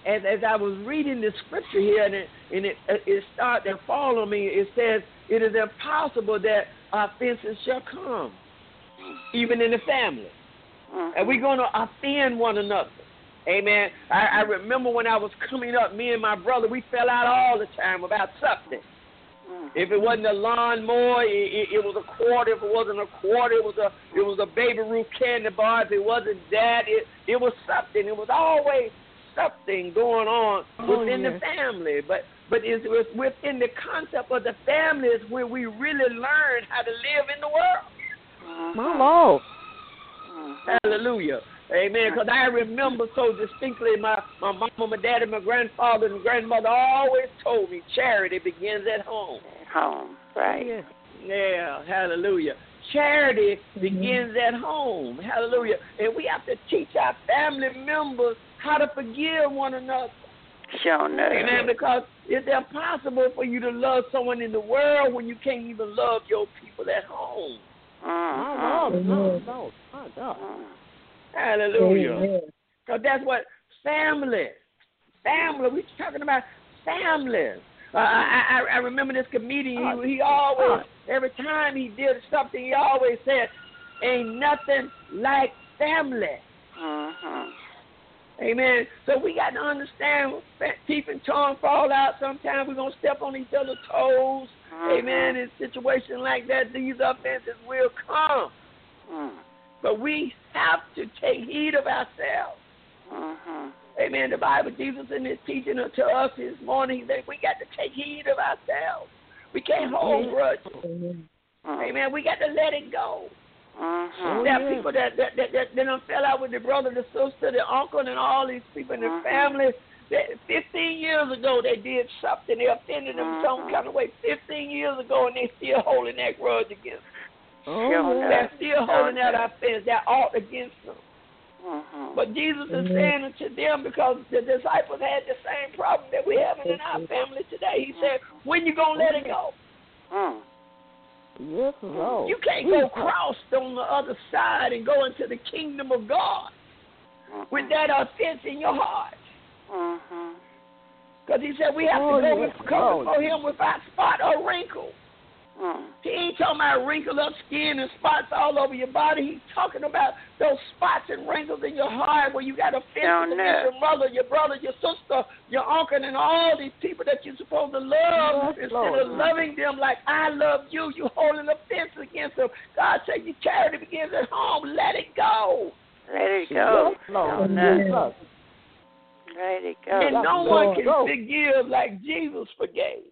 as I was reading the scripture here, and it started to fall on me, it says, it is impossible that offenses shall come, even in the family. And we're going to offend one another. Amen. I remember when I was coming up, me and my brother, we fell out all the time about something. If it wasn't a lawnmower, it was a quarter. If it wasn't a quarter, it was a Baby Ruth candy bar. If it wasn't that, it was something. It was always something going on within the family. But it's within the concept of the family is where we really learn how to live in the world. My Lord. Hallelujah. Amen. Because I remember so distinctly my mama, my daddy, my grandfather, and grandmother always told me charity begins at home. Home, right. Yeah, hallelujah. Charity begins at home. Hallelujah. And we have to teach our family members how to forgive one another. Sure enough. Amen. Because it's impossible for you to love someone in the world when you can't even love your people at home. My God. Hallelujah. Because that's what family, we're talking about families. I remember this comedian, he always, every time he did something, he always said, ain't nothing like family. Amen. So we got to understand, teeth and tongue fall out. Sometimes we're going to step on each other's toes. Amen. In situations like that, these offenses will come. But we have to take heed of ourselves. Amen. The Bible, Jesus in his teaching unto us this morning, that we got to take heed of ourselves. We can't hold grudges. Amen. We got to let it go. There are people that done fell out with the brother, the sister, the uncle, and all these people in the family. That 15 years ago, they did something. They offended them some kind of way 15 years ago, and they still holding that grudge against them. They're still holding that offense, that ought against them. But Jesus is saying it to them because the disciples had the same problem that we're having in our family today. He said, when you going to let it go? Yes, Lord. You can't go cross on the other side and go into the kingdom of God with that offense in your heart. Because he said we have to come before him without spot or wrinkle. He ain't talking about wrinkled up skin and spots all over your body. He's talking about those spots and wrinkles in your heart where you got offense against your mother, your brother, your sister, your uncle, and all these people that you're supposed to love. Instead of loving them like I love you, you're holding offense against them. God said your charity begins at home. Let it go. Let it go. Let it go. And no one can forgive like Jesus forgave.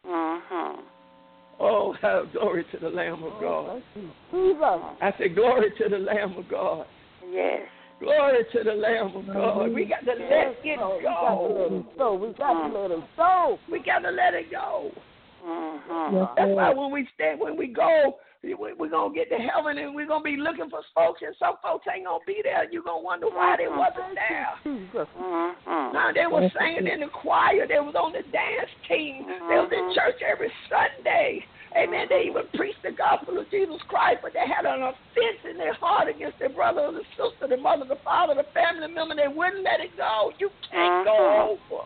Oh, glory to the Lamb of God. I said, glory to the Lamb of God. Yes. Glory to the Lamb of God. We got to let it go. We got to let it go. We got to let it go. That's why when we go, we're going to get to heaven and we're going to be looking for folks, and some folks ain't going to be there. You're going to wonder why they wasn't there. Now, they were singing in the choir. They was on the dance team. They was in church every Sunday. Amen. They even preached the gospel of Jesus Christ, but they had an offense in their heart against their brother or the sister, the mother, the father, the family member. They wouldn't let it go. You can't go over.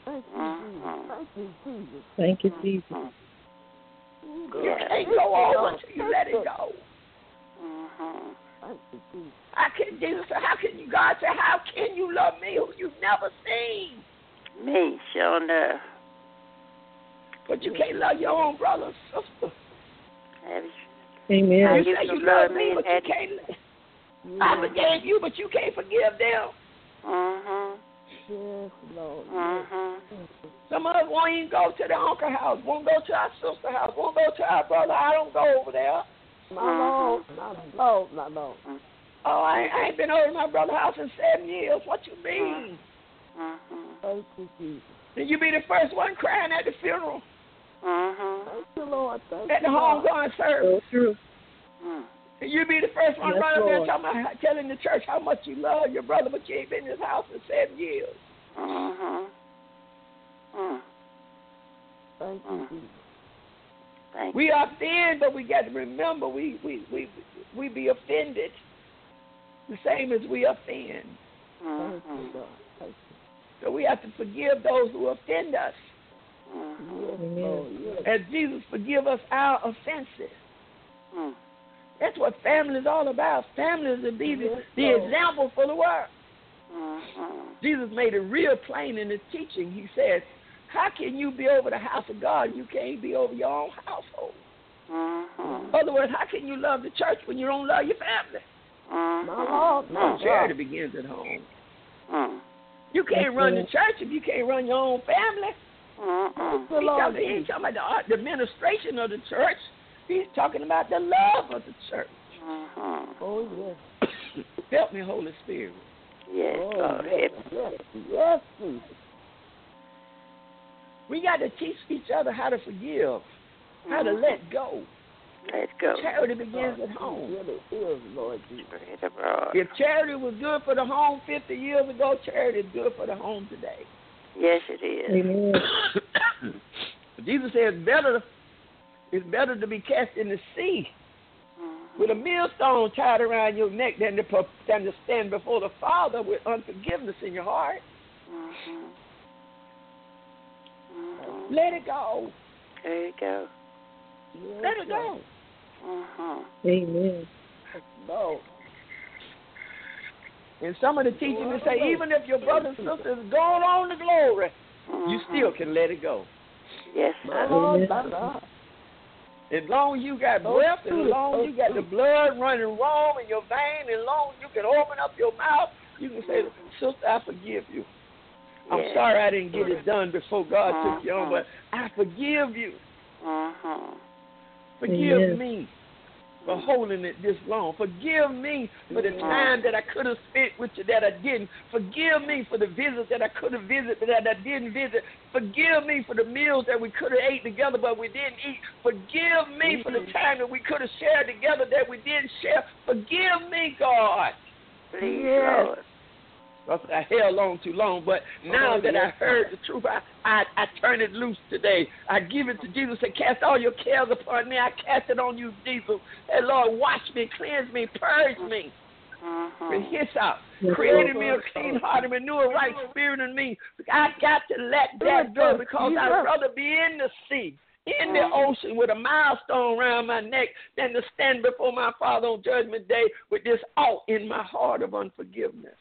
Thank you, Jesus. You can't go over until you let it go. How can Jesus say, how can you, God say, how can you love me who you've never seen? Me, sure enough. But you can't love your own brother or sister. Amen. You say you love me, but you can't. I forgave you, but you can't forgive them. Yes, Lord. Some of us won't even go to the uncle house, won't go to our sister house, won't go to our brother. I don't go over there. My Lord. Oh, I ain't been over to my brother's house in 7 years. What you mean? Thank you, Jesus. Then you be the first one crying at the funeral. Thank you, Lord. At the homegoing service. So true. And you be the first one running there telling the church how much you love your brother, but you ain't been in his house in 7 years. Thank you, Jesus. We offend, but we got to remember we be offended the same as we offend. So we have to forgive those who offend us. As Jesus forgive us our offenses. That's what family is all about. Family is to be the example for the world. Jesus made it real plain in his teaching. He said, how can you be over the house of God? You can't be over your own household. In other words, how can you love the church when you don't love your family? No, charity begins at home. You can't run the church if you can't run your own family. He ain't talking about the administration of the church. He's talking about the love of the church. Oh, yes. Help me, Holy Spirit. Yes, Lord. Yes. We got to teach each other how to forgive, how to let go. Let go. Charity begins at home. Lord Jesus. If charity was good for the home 50 years ago, charity is good for the home today. Yes, it is. Amen. Jesus said it's better to be cast in the sea with a millstone tied around your neck than to stand before the Father with unforgiveness in your heart. Let it go. There you go. Let it go. Amen. No. And some of the teachings say, even if your brothers and sisters is going on to glory, you still can let it go. Yes, sir. As long as you got breath, as long as you got the blood running warm in your vein, as long as you can open up your mouth, you can say, sister, I forgive you. I'm sorry I didn't get it done before God took you on, but I forgive you. Forgive me for holding it this long. Forgive me for the time that I could have spent with you that I didn't. Forgive me for the visits that I could have visited but that I didn't visit. Forgive me for the meals that we could have ate together but we didn't eat. Forgive me for the time that we could have shared together that we didn't share. Forgive me, God. Please, Lord. I held on too long, but now that I heard the truth, I turn it loose today. I give it to Jesus and cast all your cares upon me. I cast it on you, Jesus. And Lord, wash me, cleanse me, purge me. With hyssop, created me a clean heart and renew a right spirit in me. I got to let that go because I'd rather be in the sea, in the ocean with a milestone around my neck than to stand before my Father on Judgment Day with this ought in my heart of unforgiveness.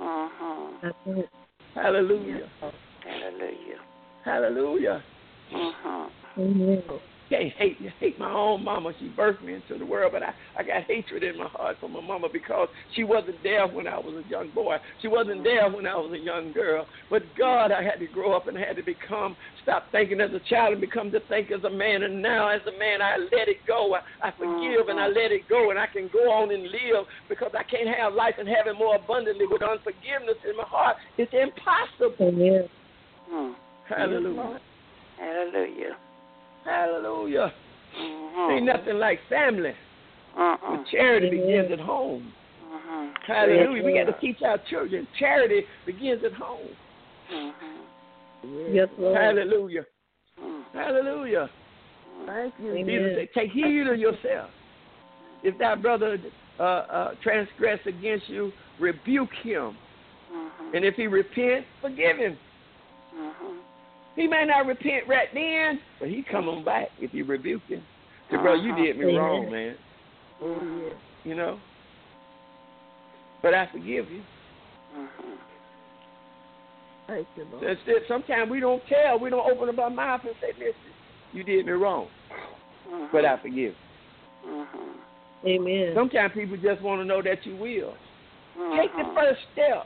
Hallelujah. Hallelujah. Hallelujah. Amen. Can't hate my own mama. She birthed me into the world, but I got hatred in my heart for my mama because she wasn't there when I was a young boy. She wasn't there when I was a young girl. But God, I had to grow up and I had to stop thinking as a child and become to think as a man. And now as a man, I let it go. I forgive and I let it go, and I can go on and live because I can't have life and have it more abundantly with unforgiveness in my heart. It's impossible. Amen. Hallelujah. Hallelujah. Hallelujah. Ain't nothing like family. But charity begins at home. Hallelujah. We got to teach our children. Charity begins at home. Yes, Lord. Hallelujah. Hallelujah. Thank you. Jesus said, take heed of yourself. If thy brother transgress against you, rebuke him. And if he repent, forgive him. He may not repent right then, but he come on back if you rebuke him. Say, bro, you did me wrong, man. You know? But I forgive you. Thank you, Lord. Sometimes we don't open up our mouth and say, listen, you did me wrong. But I forgive you. Amen. Sometimes people just want to know that you will. Take the first step.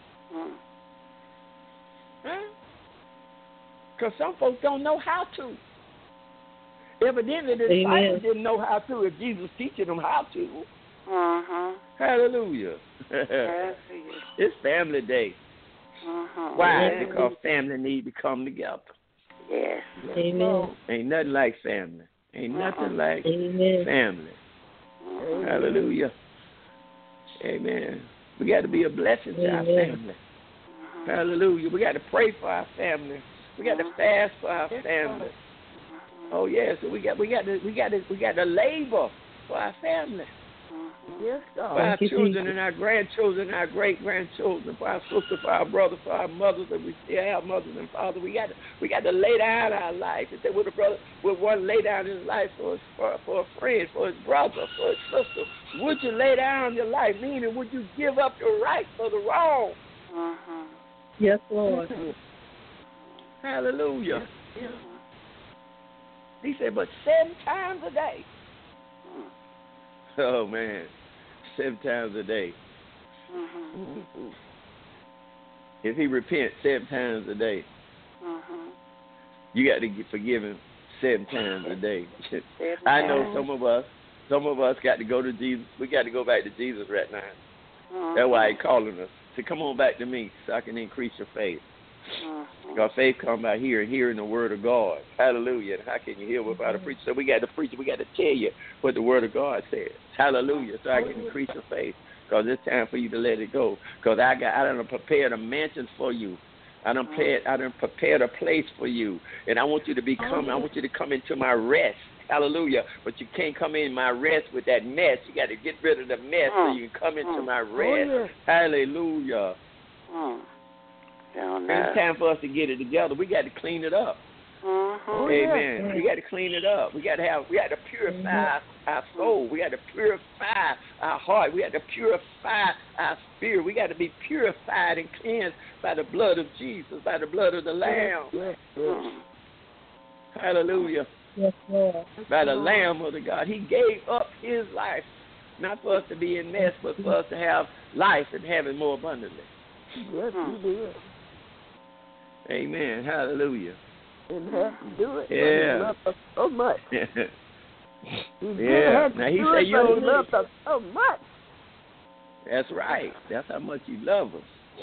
Because some folks don't know how to. Evidently, the disciples didn't know how to if Jesus teaching them how to. Hallelujah. It's family day. Why? Because family need to come together. Yes. Amen. Ain't nothing like family. Ain't nothing like family. Hallelujah. Amen. We got to be a blessing to our family. Hallelujah. We got to pray for our family. We got to fast for our family. Oh yes, so we got to labor for our family. Yes, God. For our children and our grandchildren and our great-grandchildren, for our sister, for our brother, for our mothers, that we still have mothers and fathers. We got to lay down our life. And say, would one lay down his life for a friend, for his brother, for his sister? Would you lay down your life? Meaning, would you give up your right for the wrong? Yes, Lord. Hallelujah. Yeah. He said, but 7 times a day. Oh, man. 7 times a day. If he repents 7 times a day, you got to get forgiven 7 times a day. I know some of us got to go to Jesus. We got to go back to Jesus right now. That's why he's calling us. So come on back to me so I can increase your faith. Because faith comes by hearing the word of God. Hallelujah. And how can you hear without a preacher? So we got to preach. We got to tell you what the word of God says. Hallelujah. So I can increase your faith. Because it's time for you to let it go. Because I done prepared a mansion for you. I done prepared a place for you. And I want you to I want you to come into my rest. Hallelujah. But you can't come in my rest with that mess. You got to get rid of the mess so you can come into my rest. Hallelujah. It's time for us to get it together. We got to clean it up. Amen. We got to clean it up. We got to purify our soul. We got to purify our heart. We got to purify our spirit. We got to be purified and cleansed by the blood of Jesus, by the blood of the Lamb. Hallelujah. Yes, Lord. By the Lamb of the God. He gave up his life, not for us to be in mess, but for us to have life and have it more abundantly. Yes, he did. Amen. Hallelujah. And have to do it. Yeah. He loved us so much. Yeah. Now he said you don't loved us so much. That's right. That's how much he loves us.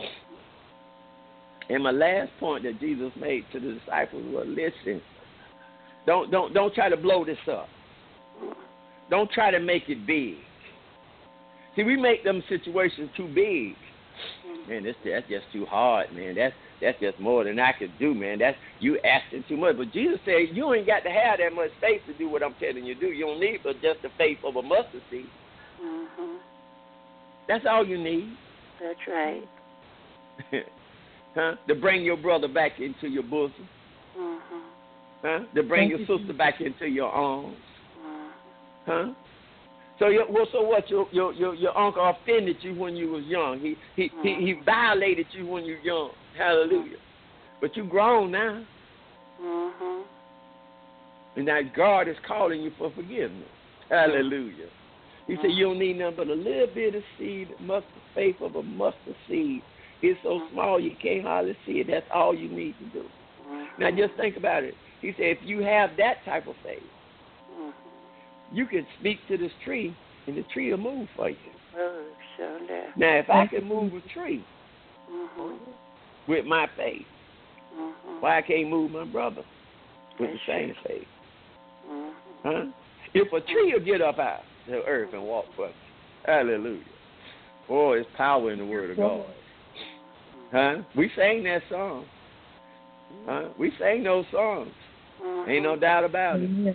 And my last point that Jesus made to the disciples was, listen, don't try to blow this up. Don't try to make it big. See, we make them situations too big. Man, that's just too hard, man. That's just more than I could do, man. That's you asking too much. But Jesus said you ain't got to have that much faith to do what I'm telling you to do. You don't need but just the faith of a mustard seed. That's all you need. That's right. To bring your brother back into your bosom. To bring your sister back into your arms. So what? Your uncle offended you when you was young. He violated you when you were young. Hallelujah. But you grown now. And now God is calling you for forgiveness. Hallelujah. He said you don't need nothing but a little bit of seed, faith of a mustard seed. It's so small you can't hardly see it. That's all you need to do. Now just think about it. He said if you have that type of faith, you can speak to this tree, and the tree will move for you. Now, if I can move a tree with my faith, why I can't move my brother with the same faith? If a tree will get up out of the earth and walk for me, hallelujah. Boy, there's power in the word of God. We sang that song. We sang those songs. Ain't no doubt about it.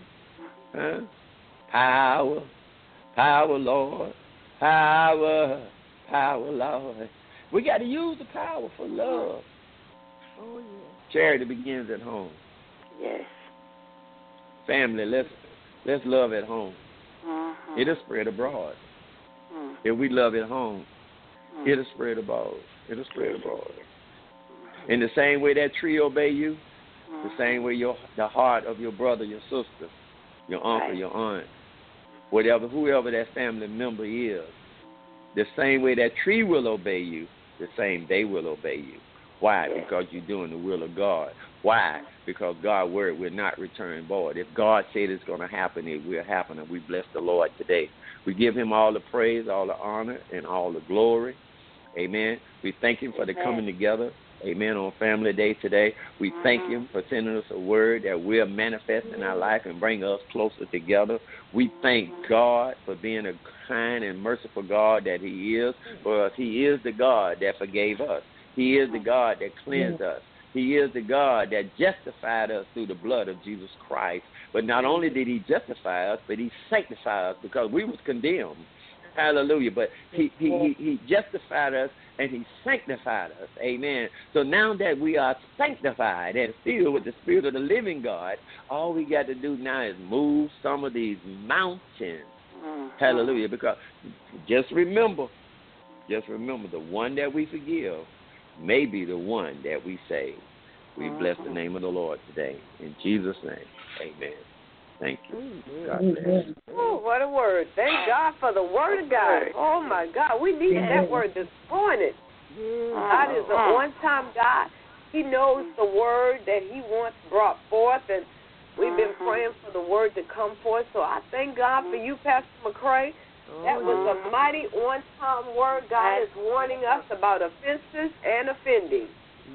Power, power, Lord. Power, power, Lord. We got to use the power for love. Charity begins at home. Yes. Family, let's love at home. It'll spread abroad. If we love at home, it'll spread abroad. It'll spread abroad. In the same way that tree obey you, the same way the heart of your brother, your sister, your uncle, your aunt, whoever that family member is, the same way that tree will obey you, the same they will obey you. Why? Because you're doing the will of God. Why? Because God's word will not return void. If God said it's going to happen, it will happen, and we bless the Lord today. We give him all the praise, all the honor, and all the glory. Amen. We thank him for the coming together. Amen. On Family Day today, we thank him for sending us a word that will manifest in our life and bring us closer together. We thank God for being a kind and merciful God that he is, for us. He is the God that forgave us. He is the God that cleansed us. He is the God that justified us through the blood of Jesus Christ. But not only did he justify us, but he sanctified us because we was condemned. Hallelujah. But he justified us and he sanctified us. Amen. So now that we are sanctified and filled with the Spirit of the living God, all we got to do now is move some of these mountains. Mm-hmm. Hallelujah. Because just remember, the one that we forgive may be the one that we save. We bless the name of the Lord today. In Jesus' name, amen. Thank you. God bless. Oh, what a word. Thank God for the word of God. Oh, my God. We needed that word this morning. God is an on-time God. He knows the word that he wants brought forth, and we've been praying for the word to come forth. So I thank God for you, Pastor McCray. That was a mighty on-time word. God is warning us about offenses and offending.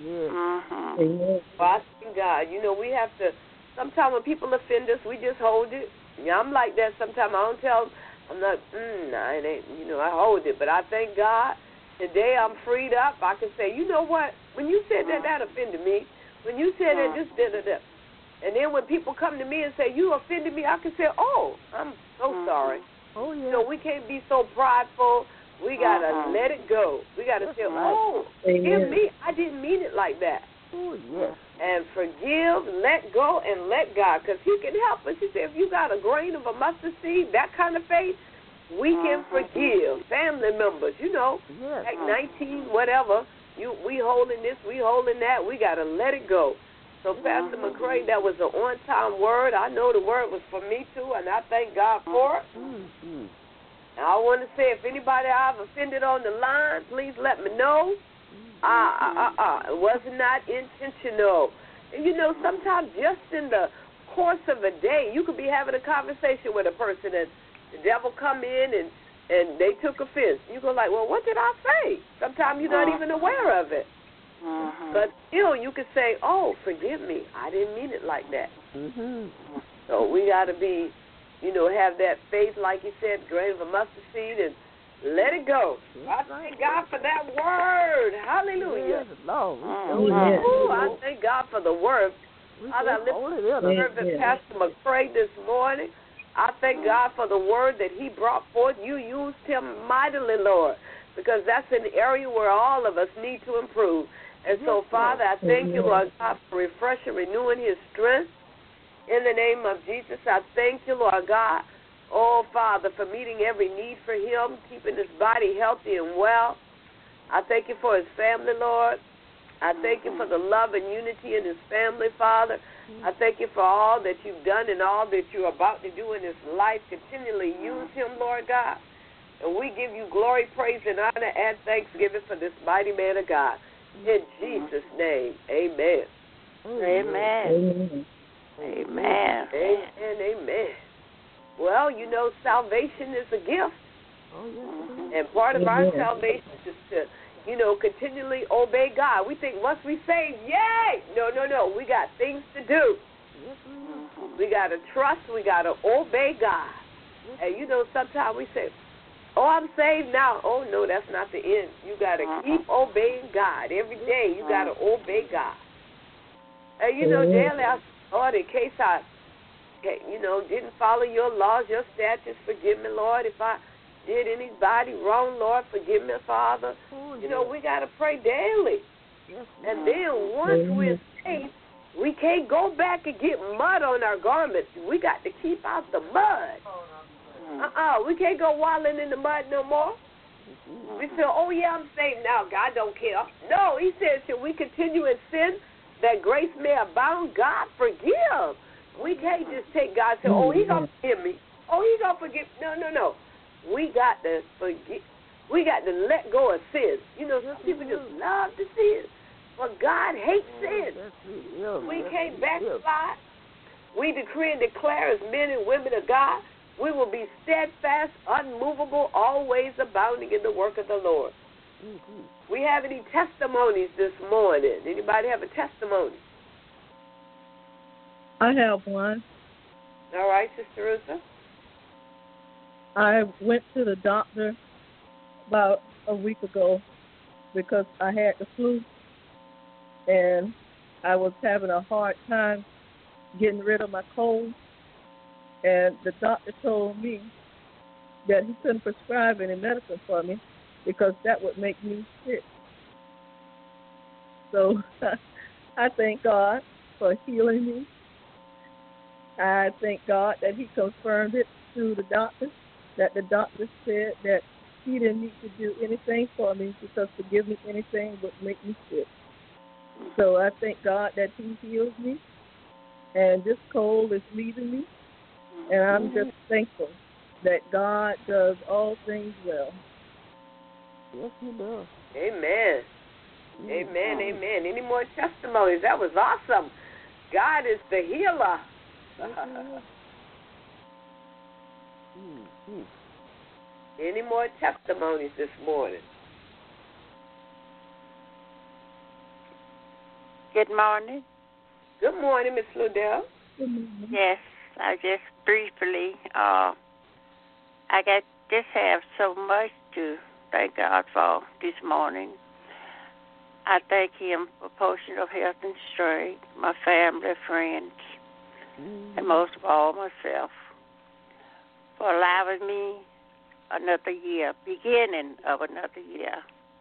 So I thank God. You know, we have to, sometimes when people offend us, we just hold it. Yeah, I'm like that sometimes. I don't tell them, I'm not, it ain't, you know, I hold it. But I thank God. Today I'm freed up. I can say, you know what? When you said that, that offended me. When you said that, this, da-da-da. And then when people come to me and say, you offended me, I can say, oh, I'm so sorry. Oh, yeah. So we can't be so prideful. We got to let it go. We got to say, oh, forgive me. I didn't mean it like that. Oh, yeah. And forgive, let go, and let God. Because he can help us. He said, if you got a grain of a mustard seed, that kind of faith, we can forgive family members. You know, like 19, whatever. We holding this, we holding that. We got to let it go. So, Pastor McCray, that was an on-time word. I know the word was for me, too, and I thank God for it. Now, I want to say, if anybody I've offended on the line, please let me know. It was not intentional. And, you know, sometimes just in the course of a day, you could be having a conversation with a person, and the devil come in, and they took offense. You go like, well, what did I say? Sometimes you're not even aware of it. But still, you could say, oh, forgive me. I didn't mean it like that. So we got to be, you know, have that faith, like you said, grain of a mustard seed, and let it go. I thank God for that word. Hallelujah. I thank God for the word. I lift the Pastor McCray this morning. I thank God for the word that he brought forth. You used him mightily, Lord, because that's an area where all of us need to improve. And so, Father, I thank you, Lord God, for refreshing, renewing his strength. In the name of Jesus, I thank you, Lord God, oh, Father, for meeting every need for him, keeping his body healthy and well. I thank you for his family, Lord. I thank you for the love and unity in his family, Father. I thank you for all that you've done and all that you're about to do in his life. Continually use him, Lord God. And we give you glory, praise, and honor and thanksgiving for this mighty man of God. In Jesus' name, amen. Amen. Amen. Amen. Well, you know, salvation is a gift. And part of our salvation is to, you know, continually obey God. We think once we say, yay! No. We got things to do. We got to trust. We got to obey God. And, you know, sometimes we say, oh, I'm saved now. Oh, no, that's not the end. You got to keep obeying God. Every day you got to obey God. And, you know, daily I thought in case I, you know, didn't follow your laws, your statutes, forgive me, Lord. If I did anybody wrong, Lord, forgive me, Father. You know, we got to pray daily. And then once we're saved, we can't go back and get mud on our garments. We got to keep out the mud. We can't go wallowing in the mud no more. We say, oh, yeah, I'm saved now. God don't care. No, he said, should we continue in sin that grace may abound? God, forgive. We can't just take God and say, oh, he going to forgive me. Oh, he going to forgive. No. We got to forgive. We got to let go of sin. You know, some people just love to sin. But God hates sin. We can't backslide. We decree and declare as men and women of God, we will be steadfast, unmovable, always abounding in the work of the Lord. We have any testimonies this morning? Anybody have a testimony? I have one. All right, Sister Rusa. I went to the doctor about a week ago because I had the flu, and I was having a hard time getting rid of my cold. And the doctor told me that he couldn't prescribe any medicine for me because that would make me sick. So I thank God for healing me. I thank God that he confirmed it through the doctor, that the doctor said that he didn't need to do anything for me because to give me anything would make me sick. So I thank God that he heals me, and this cold is leaving me, and I'm just thankful that God does all things well. Yes, he does. Amen. Amen, amen. Any more testimonies? That was awesome. God is the healer. Any more testimonies this morning? Good morning. Good morning, Miss Ludell. Yes, I just briefly, I just have so much to thank God for this morning. I thank him for portion of health and strength, my family, friends, and most of all myself, for allowing me another year, beginning of another year.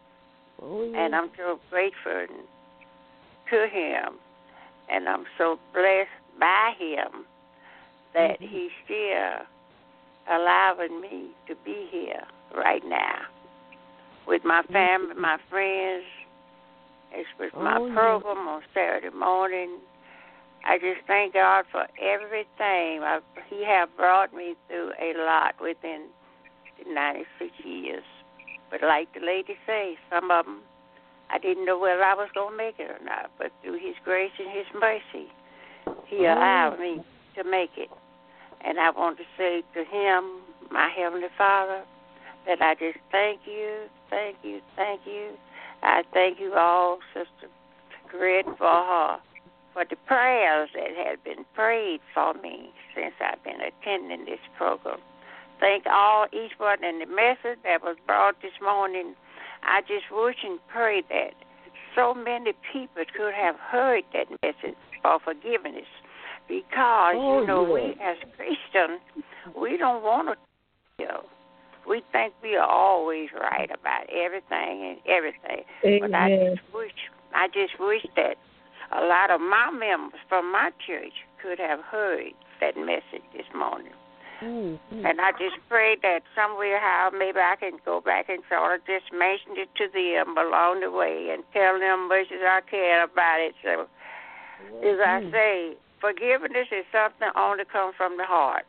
And I'm so grateful to him, and I'm so blessed by him that he's still allowing me to be here right now with my family, my friends. It's with my program on Saturday morning. I just thank God for everything. He have brought me through a lot within the 96 years. But like the lady says, some of them, I didn't know whether I was going to make it or not. But through his grace and his mercy, he allowed me to make it. And I want to say to him, my Heavenly Father, that I just thank you, thank you, thank you. I thank you all, Sister Corinne, for the prayers that have been prayed for me since I've been attending this program. Thank each one in the message that was brought this morning. I just wish and pray that so many people could have heard that message for forgiveness, because, we as Christians, we don't want to kill. We think we are always right about everything and everything. Amen. But I just wish that a lot of my members from my church could have heard that message this morning. And I just pray that somewhere, how maybe I can go back and sort of just mention it to them along the way and tell them much as I can about it. So, as I say, forgiveness is something only comes from the heart,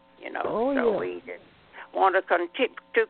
we just want to continue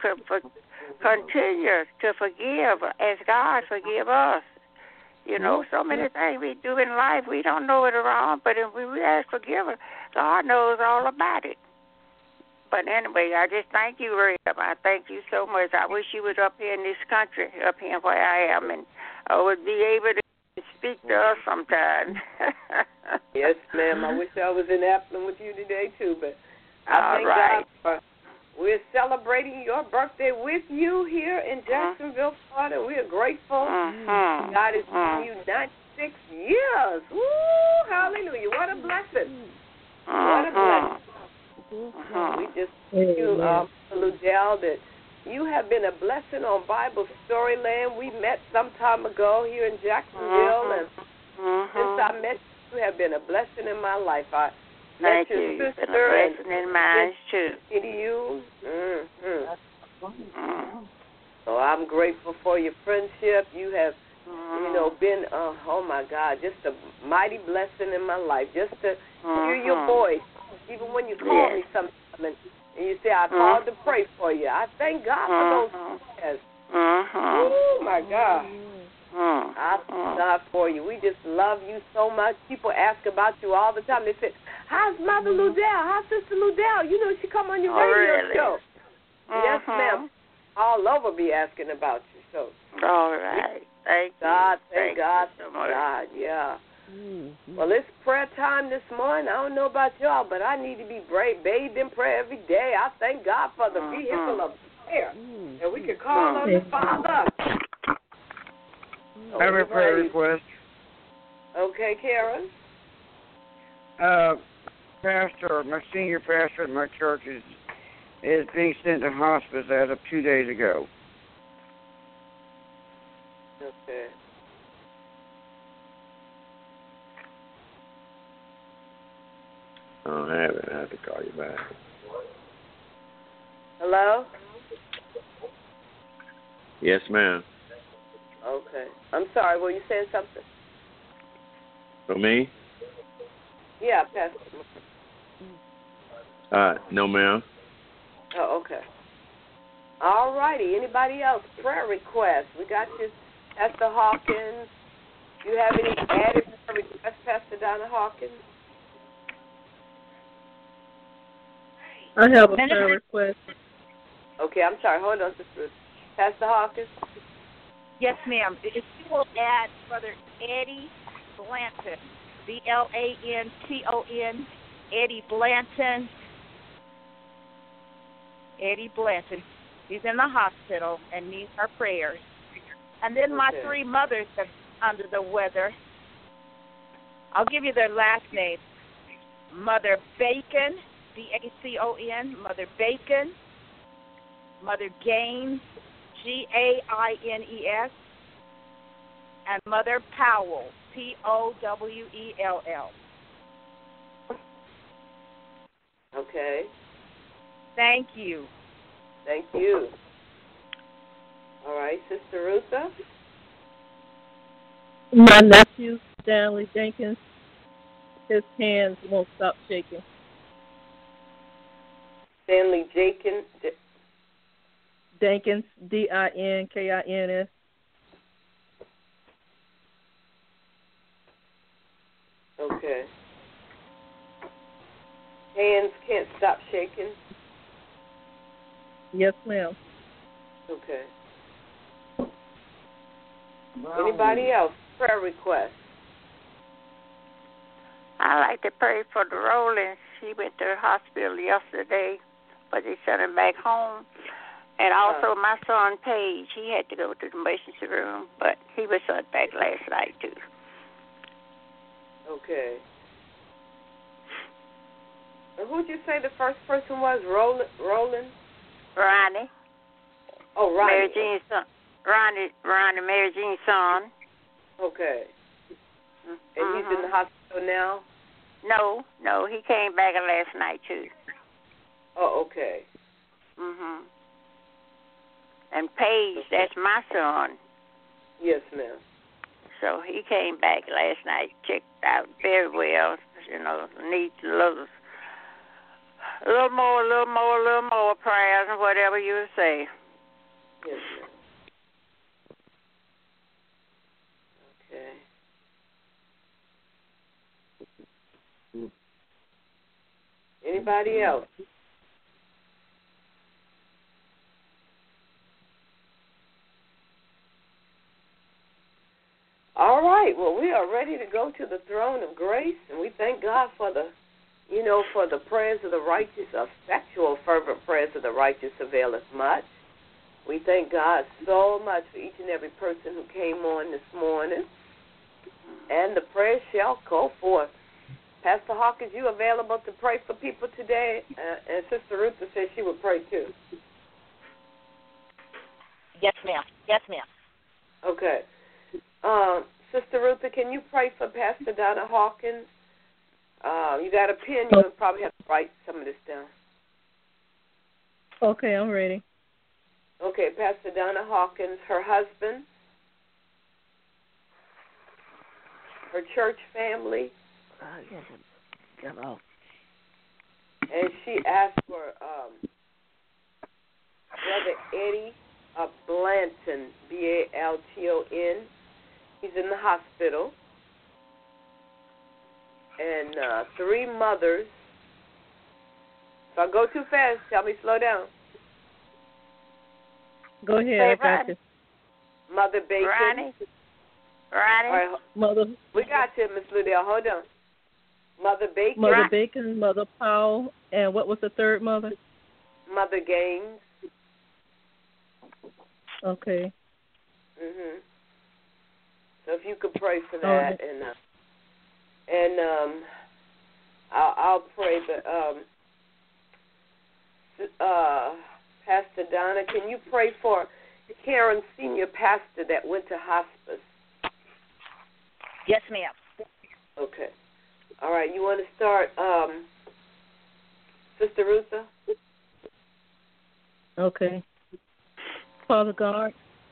to forgive as God forgive us. So many things we do in life, we don't know it wrong, but if we ask forgiveness, God knows all about it. But anyway, I just thank you, Ray. I thank you so much. I wish you was up here in this country, up here where I am, and I would be able to speak to us sometime. Yes, ma'am. I wish I was in Appleton with you today, too. But I thank God for we're celebrating your birthday with you here in Jacksonville, Florida. We are grateful. God has given you 96 years. Woo, hallelujah. What a blessing. What a blessing. We just thank you, Ludell, that you have been a blessing on Bible Storyland. We met some time ago here in Jacksonville, and since I met you, have been a blessing in my life. I met your sister, been a blessing in mine too. You. So I'm grateful for your friendship. You have, been, oh my God, just a mighty blessing in my life. Just to hear your voice. Even when you call me sometime and you say, I called to pray for you. I thank God for those prayers. Oh, my God. I thank God for you. We just love you so much. People ask about you all the time. They say, how's Mother Ludell? How's Sister Ludell? She come on your radio show. Yes, ma'am. All over be asking about you. So, all right. Thank God. you. Thank God. So much. God, yeah. Well, it's prayer time this morning. I don't know about y'all, but I need to be bathed in prayer every day. I thank God for the vehicle of prayer. And we can call on the Father. I have a prayer request. Okay, Karen. Pastor, my senior pastor at my church is is being sent to hospice as of 2 days ago. Okay. I don't have it. I have to call you back. Hello? Yes, ma'am. Okay. I'm sorry, were you saying something? For me? Yeah, Pastor. No, ma'am. Oh, okay. All righty. Anybody else? Prayer requests. We got you, Pastor Hawkins. Do you have any added prayer requests, Pastor Donna Hawkins? I have a prayer request. Okay, I'm sorry. Hold on, Sister Pastor Hawkins. Yes, ma'am. If you will add Brother Eddie Blanton, Blanton, Eddie Blanton. Eddie Blanton. He's in the hospital and needs our prayers. And then my three mothers are under the weather. I'll give you their last names. Mother Bacon, Bacon, Mother Bacon, Mother Gaines, Gaines, and Mother Powell, Powell. Okay. Thank you. Thank you. All right, Sister Rutha. My nephew, Stanley Jenkins, his hands won't stop shaking. Stanley Jenkins. Dinkins, Dinkins. Okay. Hands can't stop shaking. Yes, ma'am. Okay. Anybody else? Prayer request. I like to pray for the Rowlands. She went to the hospital yesterday, but they sent her back home. And also my son, Paige, he had to go to the emergency room, but he was sent back last night, too. Okay. And who did you say the first person was? Roland? Ronnie. Oh, Ronnie. Mary Jean's son. Ronnie, Mary Jean's son. Okay. And he's in the hospital now? No, he came back last night, too. Oh, okay. And Paige, that's my son. Yes, ma'am. So he came back last night, checked out very well, needs a little more prayers and whatever you say. Yes, ma'am. Okay. Anybody else? All right. Well, we are ready to go to the throne of grace, and we thank God for the prayers of the righteous, effectual, fervent prayers of the righteous availeth much. We thank God so much for each and every person who came on this morning, and the prayers shall go forth. Pastor Hawkins, you available to pray for people today? And Sister Ruth said she would pray too. Yes, ma'am. Yes, ma'am. Okay. Sister Rutha, can you pray for Pastor Donna Hawkins? You got a pen? You'll probably have to write some of this down. Okay, I'm ready. Okay, Pastor Donna Hawkins, her husband, her church family, and she asked for Brother Eddie Blanton, Balton. He's in the hospital. And 3 mothers. If I go too fast, tell me slow down. Go ahead, I got you. Mother Bacon. Ronnie. All right, Mother. We got you, Miss Ludell. Hold on. Mother Bacon. Mother Bacon, Mother Powell, and what was the third mother? Mother Gaines. Okay. So if you could pray for that, and I'll pray, but Pastor Donna, can you pray for Karen, senior pastor that went to hospice? Yes, ma'am. Okay. All right. You want to start, Sister Rutha? Okay. Father God,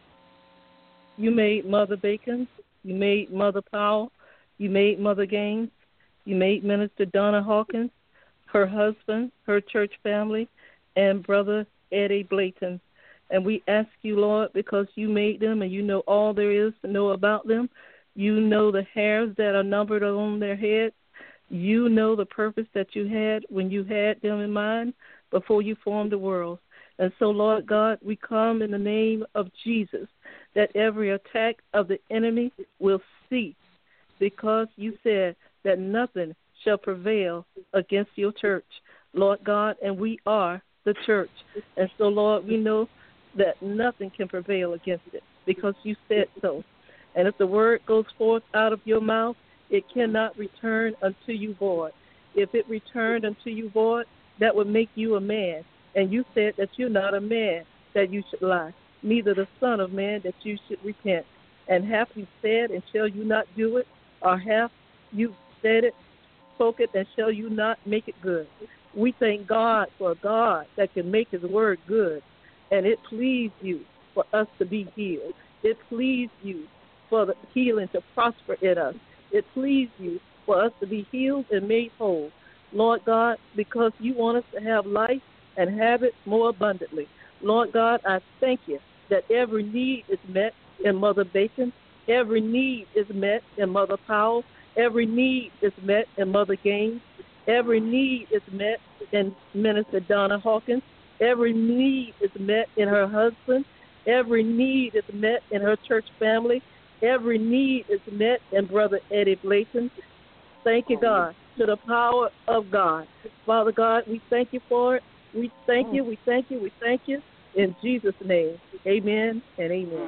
you made Mother Bacon, you made Mother Powell, you made Mother Gaines, you made Minister Donna Hawkins, her husband, her church family, and Brother Eddie Blayton. And we ask you, Lord, because you made them and you know all there is to know about them. You know the hairs that are numbered on their heads. You know the purpose that you had when you had them in mind before you formed the world. And so, Lord God, we come in the name of Jesus that every attack of the enemy will cease, because you said that nothing shall prevail against your church, Lord God, and we are the church. And so, Lord, we know that nothing can prevail against it because you said so. And if the word goes forth out of your mouth, it cannot return unto you void. If it returned unto you void, that would make you a man. And you said that you're not a man that you should lie, neither the son of man that you should repent. And have you said, and shall you not do it? Or have you said it, spoke it, and shall you not make it good? We thank God for a God that can make his word good. And it pleased you for us to be healed. It pleased you for the healing to prosper in us. It pleased you for us to be healed and made whole. Lord God, because you want us to have life and have it more abundantly. Lord God, I thank you that every need is met in Mother Bacon. Every need is met in Mother Powell. Every need is met in Mother Gaines. Every need is met in Minister Donna Hawkins. Every need is met in her husband. Every need is met in her church family. Every need is met in Brother Eddie Blayton. Thank you, God, to the power of God. Father God, we thank you for it. We thank you, we thank you, we thank you. In Jesus' name, amen and amen.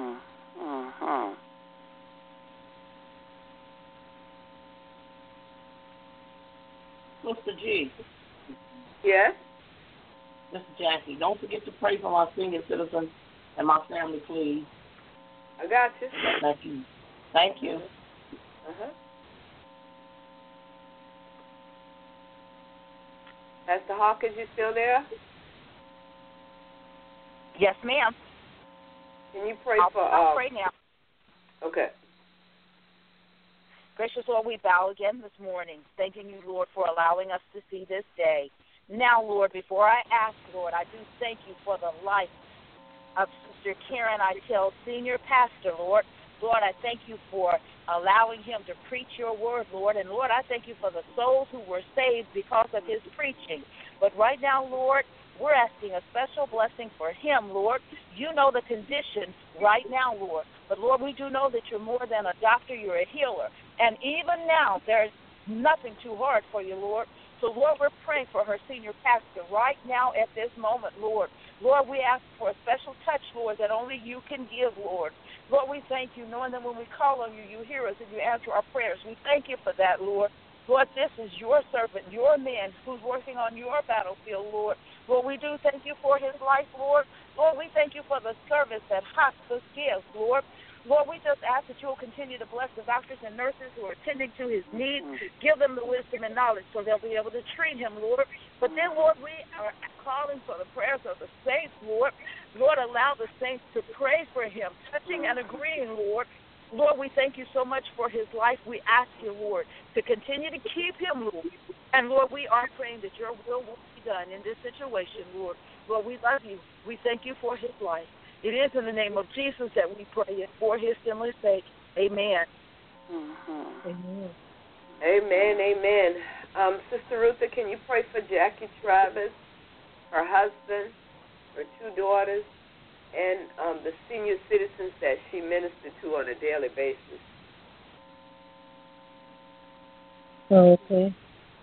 Sister G. Yes? Mr. Jackie, don't forget to pray for my senior citizens and my family, please. I got you. Thank you. Thank you. Pastor Hawkins, you still there? Yes, ma'am. Can you pray for... I'll pray now. Okay. Gracious Lord, we bow again this morning, thanking you, Lord, for allowing us to see this day. Now, Lord, before I ask, Lord, I do thank you for the life of Sister Karen Eitel, senior pastor, Lord. Lord, I thank you for allowing him to preach your word, Lord. And, Lord, I thank you for the souls who were saved because of his preaching. But right now, Lord, we're asking a special blessing for him, Lord. You know the condition right now, Lord. But, Lord, we do know that you're more than a doctor. You're a healer. And even now, there's nothing too hard for you, Lord. So, Lord, we're praying for her senior pastor right now at this moment, Lord. Lord, we ask for a special touch, Lord, that only you can give, Lord. Lord, we thank you, knowing that when we call on you, you hear us and you answer our prayers. We thank you for that, Lord. Lord, this is your servant, your man, who's working on your battlefield, Lord. Lord, we do thank you for his life, Lord. Lord, we thank you for the service that hospice gives, Lord. Lord, we just ask that you will continue to bless the doctors and nurses who are attending to his needs. Give them the wisdom and knowledge so they'll be able to treat him, Lord. But then, Lord, we are calling for the prayers of the saints, Lord. Lord, allow the saints to pray for him, touching and agreeing, Lord. Lord, we thank you so much for his life. We ask you, Lord, to continue to keep him, Lord. And, Lord, we are praying that your will be done in this situation, Lord. Lord, we love you. We thank you for his life. It is in the name of Jesus that we pray it for his sinless sake. Amen. Amen. Amen, amen. Sister Rutha, can you pray for Jackie Travis, her husband, her two daughters, and the senior citizens that she ministered to on a daily basis? Okay.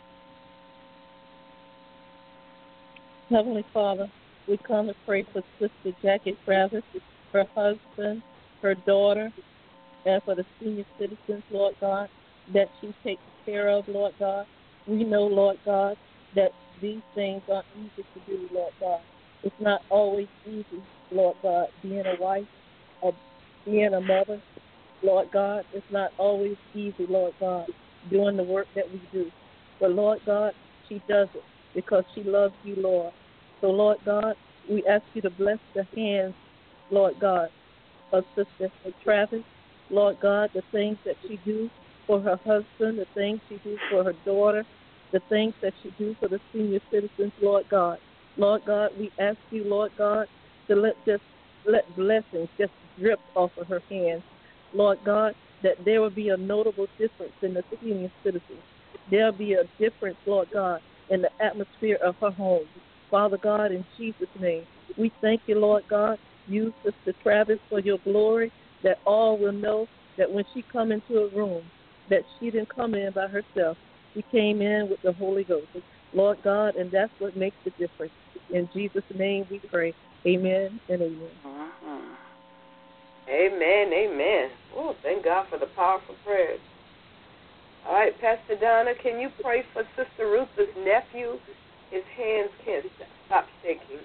Heavenly Father, we come to pray for Sister Jackie Travis, her husband, her daughter, and for the senior citizens, Lord God, that she takes care of, Lord God. We know, Lord God, that these things aren't easy to do, Lord God. It's not always easy, Lord God, being a wife or being a mother, Lord God. It's not always easy, Lord God, doing the work that we do. But, Lord God, she does it because she loves you, Lord. So, Lord God, we ask you to bless the hands, Lord God, of Sister Travis. Lord God, the things that she do for her husband, the things she do for her daughter, the things that she do for the senior citizens, Lord God. Lord God, we ask you, Lord God, to let blessings just drip off of her hands. Lord God, that there will be a notable difference in the senior citizens. There will be a difference, Lord God, in the atmosphere of her home. Father God, in Jesus' name, we thank you, Lord God. Use Sister Travis for your glory, that all will know that when she come into a room, that she didn't come in by herself. She came in with the Holy Ghost, Lord God, and that's what makes the difference. In Jesus' name we pray. Amen and amen. Amen, amen. Oh, thank God for the powerful prayers. All right, Pastor Donna, can you pray for Sister Ruth's nephew? His hands can't stop shaking.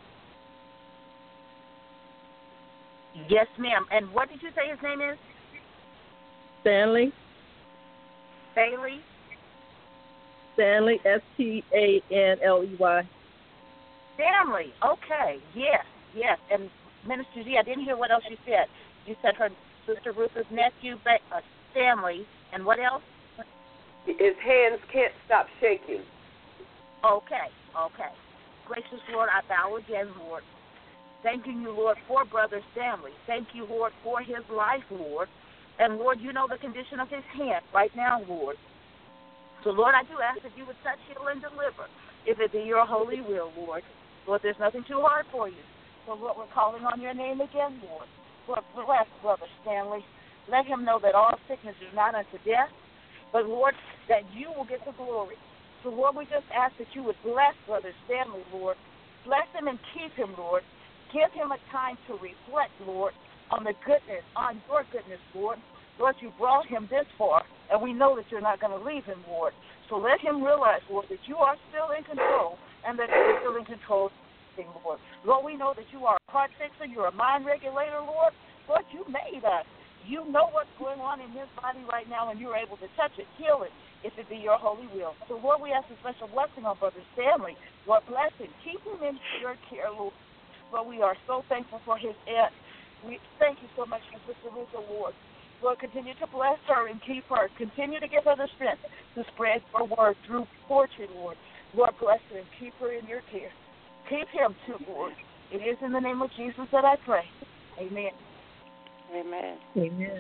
Yes, ma'am. And what did you say his name is? Stanley. Bailey? Stanley, Stanley. Stanley. Okay. Yes. And Minister G, I didn't hear what else you said. You said her Sister Ruth's nephew, Stanley, and what else? His hands can't stop shaking. Okay. Gracious Lord, I bow again, Lord. Thanking you, Lord, for Brother Stanley. Thank you, Lord, for his life, Lord. And, Lord, you know the condition of his hand right now, Lord. So, Lord, I do ask that you would touch, heal, and deliver, if it be your holy will, Lord. Lord, there's nothing too hard for you. So, Lord, we're calling on your name again, Lord. Lord, bless Brother Stanley. Let him know that all sickness is not unto death, but, Lord, that you will get the glory. So, Lord, we just ask that you would bless Brother Stanley, Lord. Bless him and keep him, Lord. Give him a time to reflect, Lord, on the goodness, on your goodness, Lord. Lord, you brought him this far, and we know that you're not going to leave him, Lord. So let him realize, Lord, that you are still in control and that you're still in control, Lord. Lord, we know that you are a heart fixer, you're a mind regulator, Lord. Lord, you made us. You know what's going on in his body right now, and you're able to touch it, heal it, if it be your holy will. So, Lord, we ask a special blessing on Brother Stanley. Lord, bless him. Keep him in your care, Lord. Lord, we are so thankful for his aunt. We thank you so much for Sister Rutha, Lord. Lord, continue to bless her and keep her. Continue to give her the strength to spread your word through poetry, Lord. Lord, bless her and keep her in your care. Keep him, too, Lord. It is in the name of Jesus that I pray. Amen. Amen. Amen.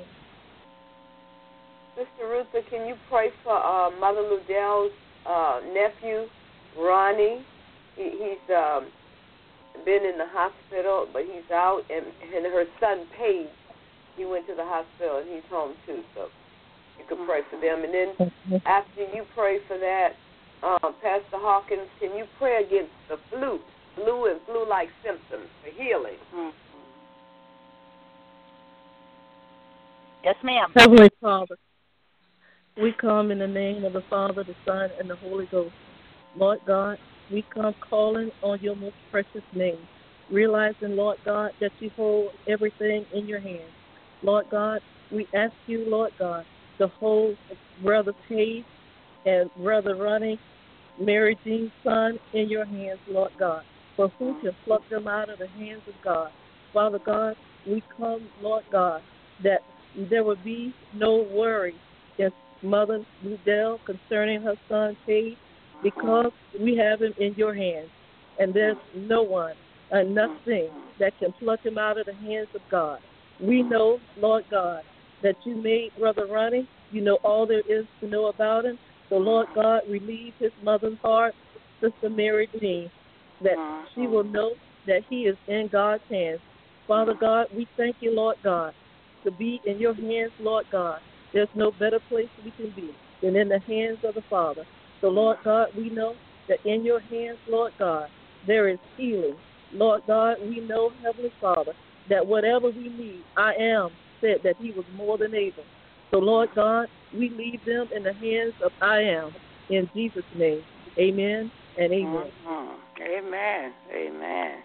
Sister Rutha, can you pray for Mother Ludell's nephew, Ronnie? He's been in the hospital, but he's out, and her son, Paige, he went to the hospital, and he's home, too, so you can pray for them. And then after you pray for that, Pastor Hawkins, can you pray against the flu and flu-like symptoms for healing? Yes, ma'am. Heavenly Father, we come in the name of the Father, the Son, and the Holy Ghost. Lord God, we come calling on your most precious name, realizing, Lord God, that you hold everything in your hands. Lord God, we ask you, Lord God, to hold Brother Page and Brother Ronnie, Mary Jean's son, in your hands, Lord God. For who can pluck them out of the hands of God? Father God, we come, Lord God, that there will be no worry in Mother Ludell concerning her son Page, because we have him in your hands, and there's no one and nothing that can pluck him out of the hands of God. We know, Lord God, that you made Brother Ronnie. You know all there is to know about him. So, Lord God, relieve his mother's heart, Sister Mary Jean, that she will know that he is in God's hands. Father God, we thank you, Lord God, to be in your hands, Lord God. There's no better place we can be than in the hands of the Father. So, Lord God, we know that in your hands, Lord God, there is healing. Lord God, we know, Heavenly Father, that whatever we need, I am said that he was more than able. So, Lord God, we leave them in the hands of I am. In Jesus' name, amen And amen. Amen. Amen.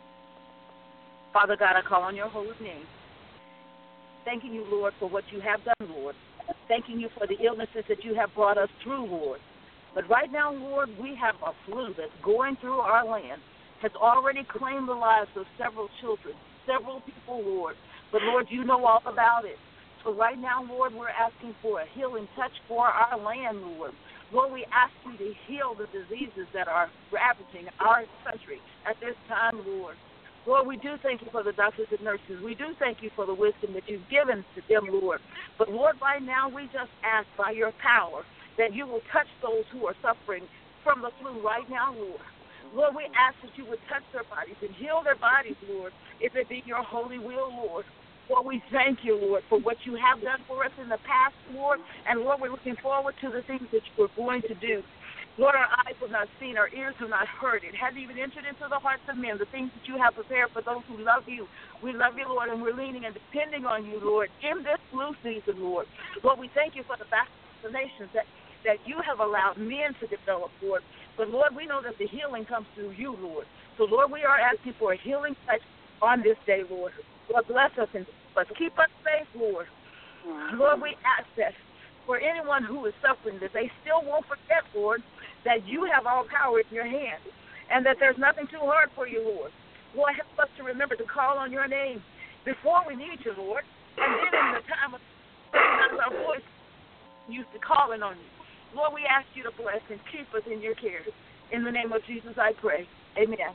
Father God, I call on your holy name. Thanking you, Lord, for what you have done, Lord. Thanking you for the illnesses that you have brought us through, Lord. But right now, Lord, we have a flu that's going through our land, has already claimed the lives of several children, several people, Lord. But, Lord, you know all about it. So right now, Lord, we're asking for a healing touch for our land, Lord. Lord, we ask you to heal the diseases that are ravaging our country at this time, Lord. Lord, we do thank you for the doctors and nurses. We do thank you for the wisdom that you've given to them, Lord. But, Lord, right now we just ask by your power that you will touch those who are suffering from the flu right now, Lord. Lord, we ask that you would touch their bodies and heal their bodies, Lord, if it be your holy will, Lord. Lord, we thank you, Lord, for what you have done for us in the past, Lord. And, Lord, we're looking forward to the things that you are going to do. Lord, our eyes have not seen, our ears have not heard. It hasn't even entered into the hearts of men, the things that you have prepared for those who love you. We love you, Lord, and we're leaning and depending on you, Lord, in this flu season, Lord. Lord, we thank you for the vaccinations that you have allowed men to develop, Lord. But, Lord, we know that the healing comes through you, Lord. So, Lord, we are asking for a healing touch on this day, Lord. Lord, bless us and keep us safe, Lord. Lord, we ask that for anyone who is suffering, that they still won't forget, Lord, that you have all power in your hand and that there's nothing too hard for you, Lord. Lord, help us to remember to call on your name before we need you, Lord, and then in the time of our voice used to calling on you. Lord, we ask you to bless and keep us in your care. In the name of Jesus, I pray. Amen.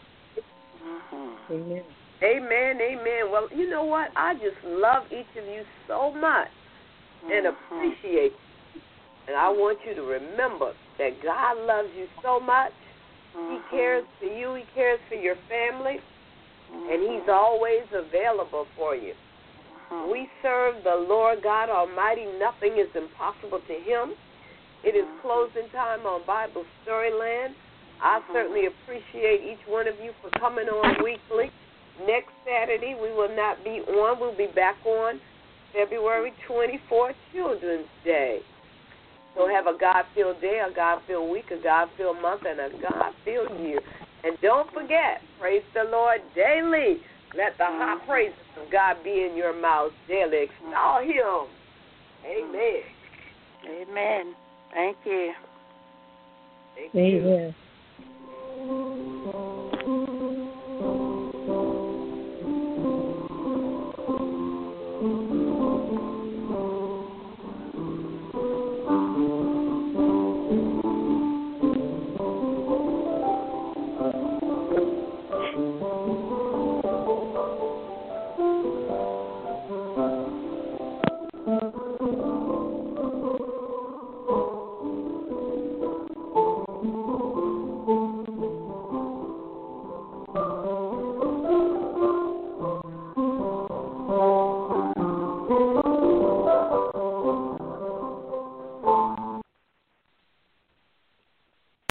Amen. Amen, amen. Well, you know what? I just love each of you so much and appreciate you. And I want you to remember that God loves you so much. He cares for you. He cares for your family. And he's always available for you. We serve the Lord God Almighty. Nothing is impossible to him. It is closing time on Bible Storyland. I certainly appreciate each one of you for coming on weekly. Next Saturday, we will not be on. We'll be back on February 24th, Children's Day. So have a God-filled day, a God-filled week, a God-filled month, and a God-filled year. And don't forget, praise the Lord daily. Let the high praises of God be in your mouth daily. Extol him. Amen. Amen. Thank you. Thank you. Amen.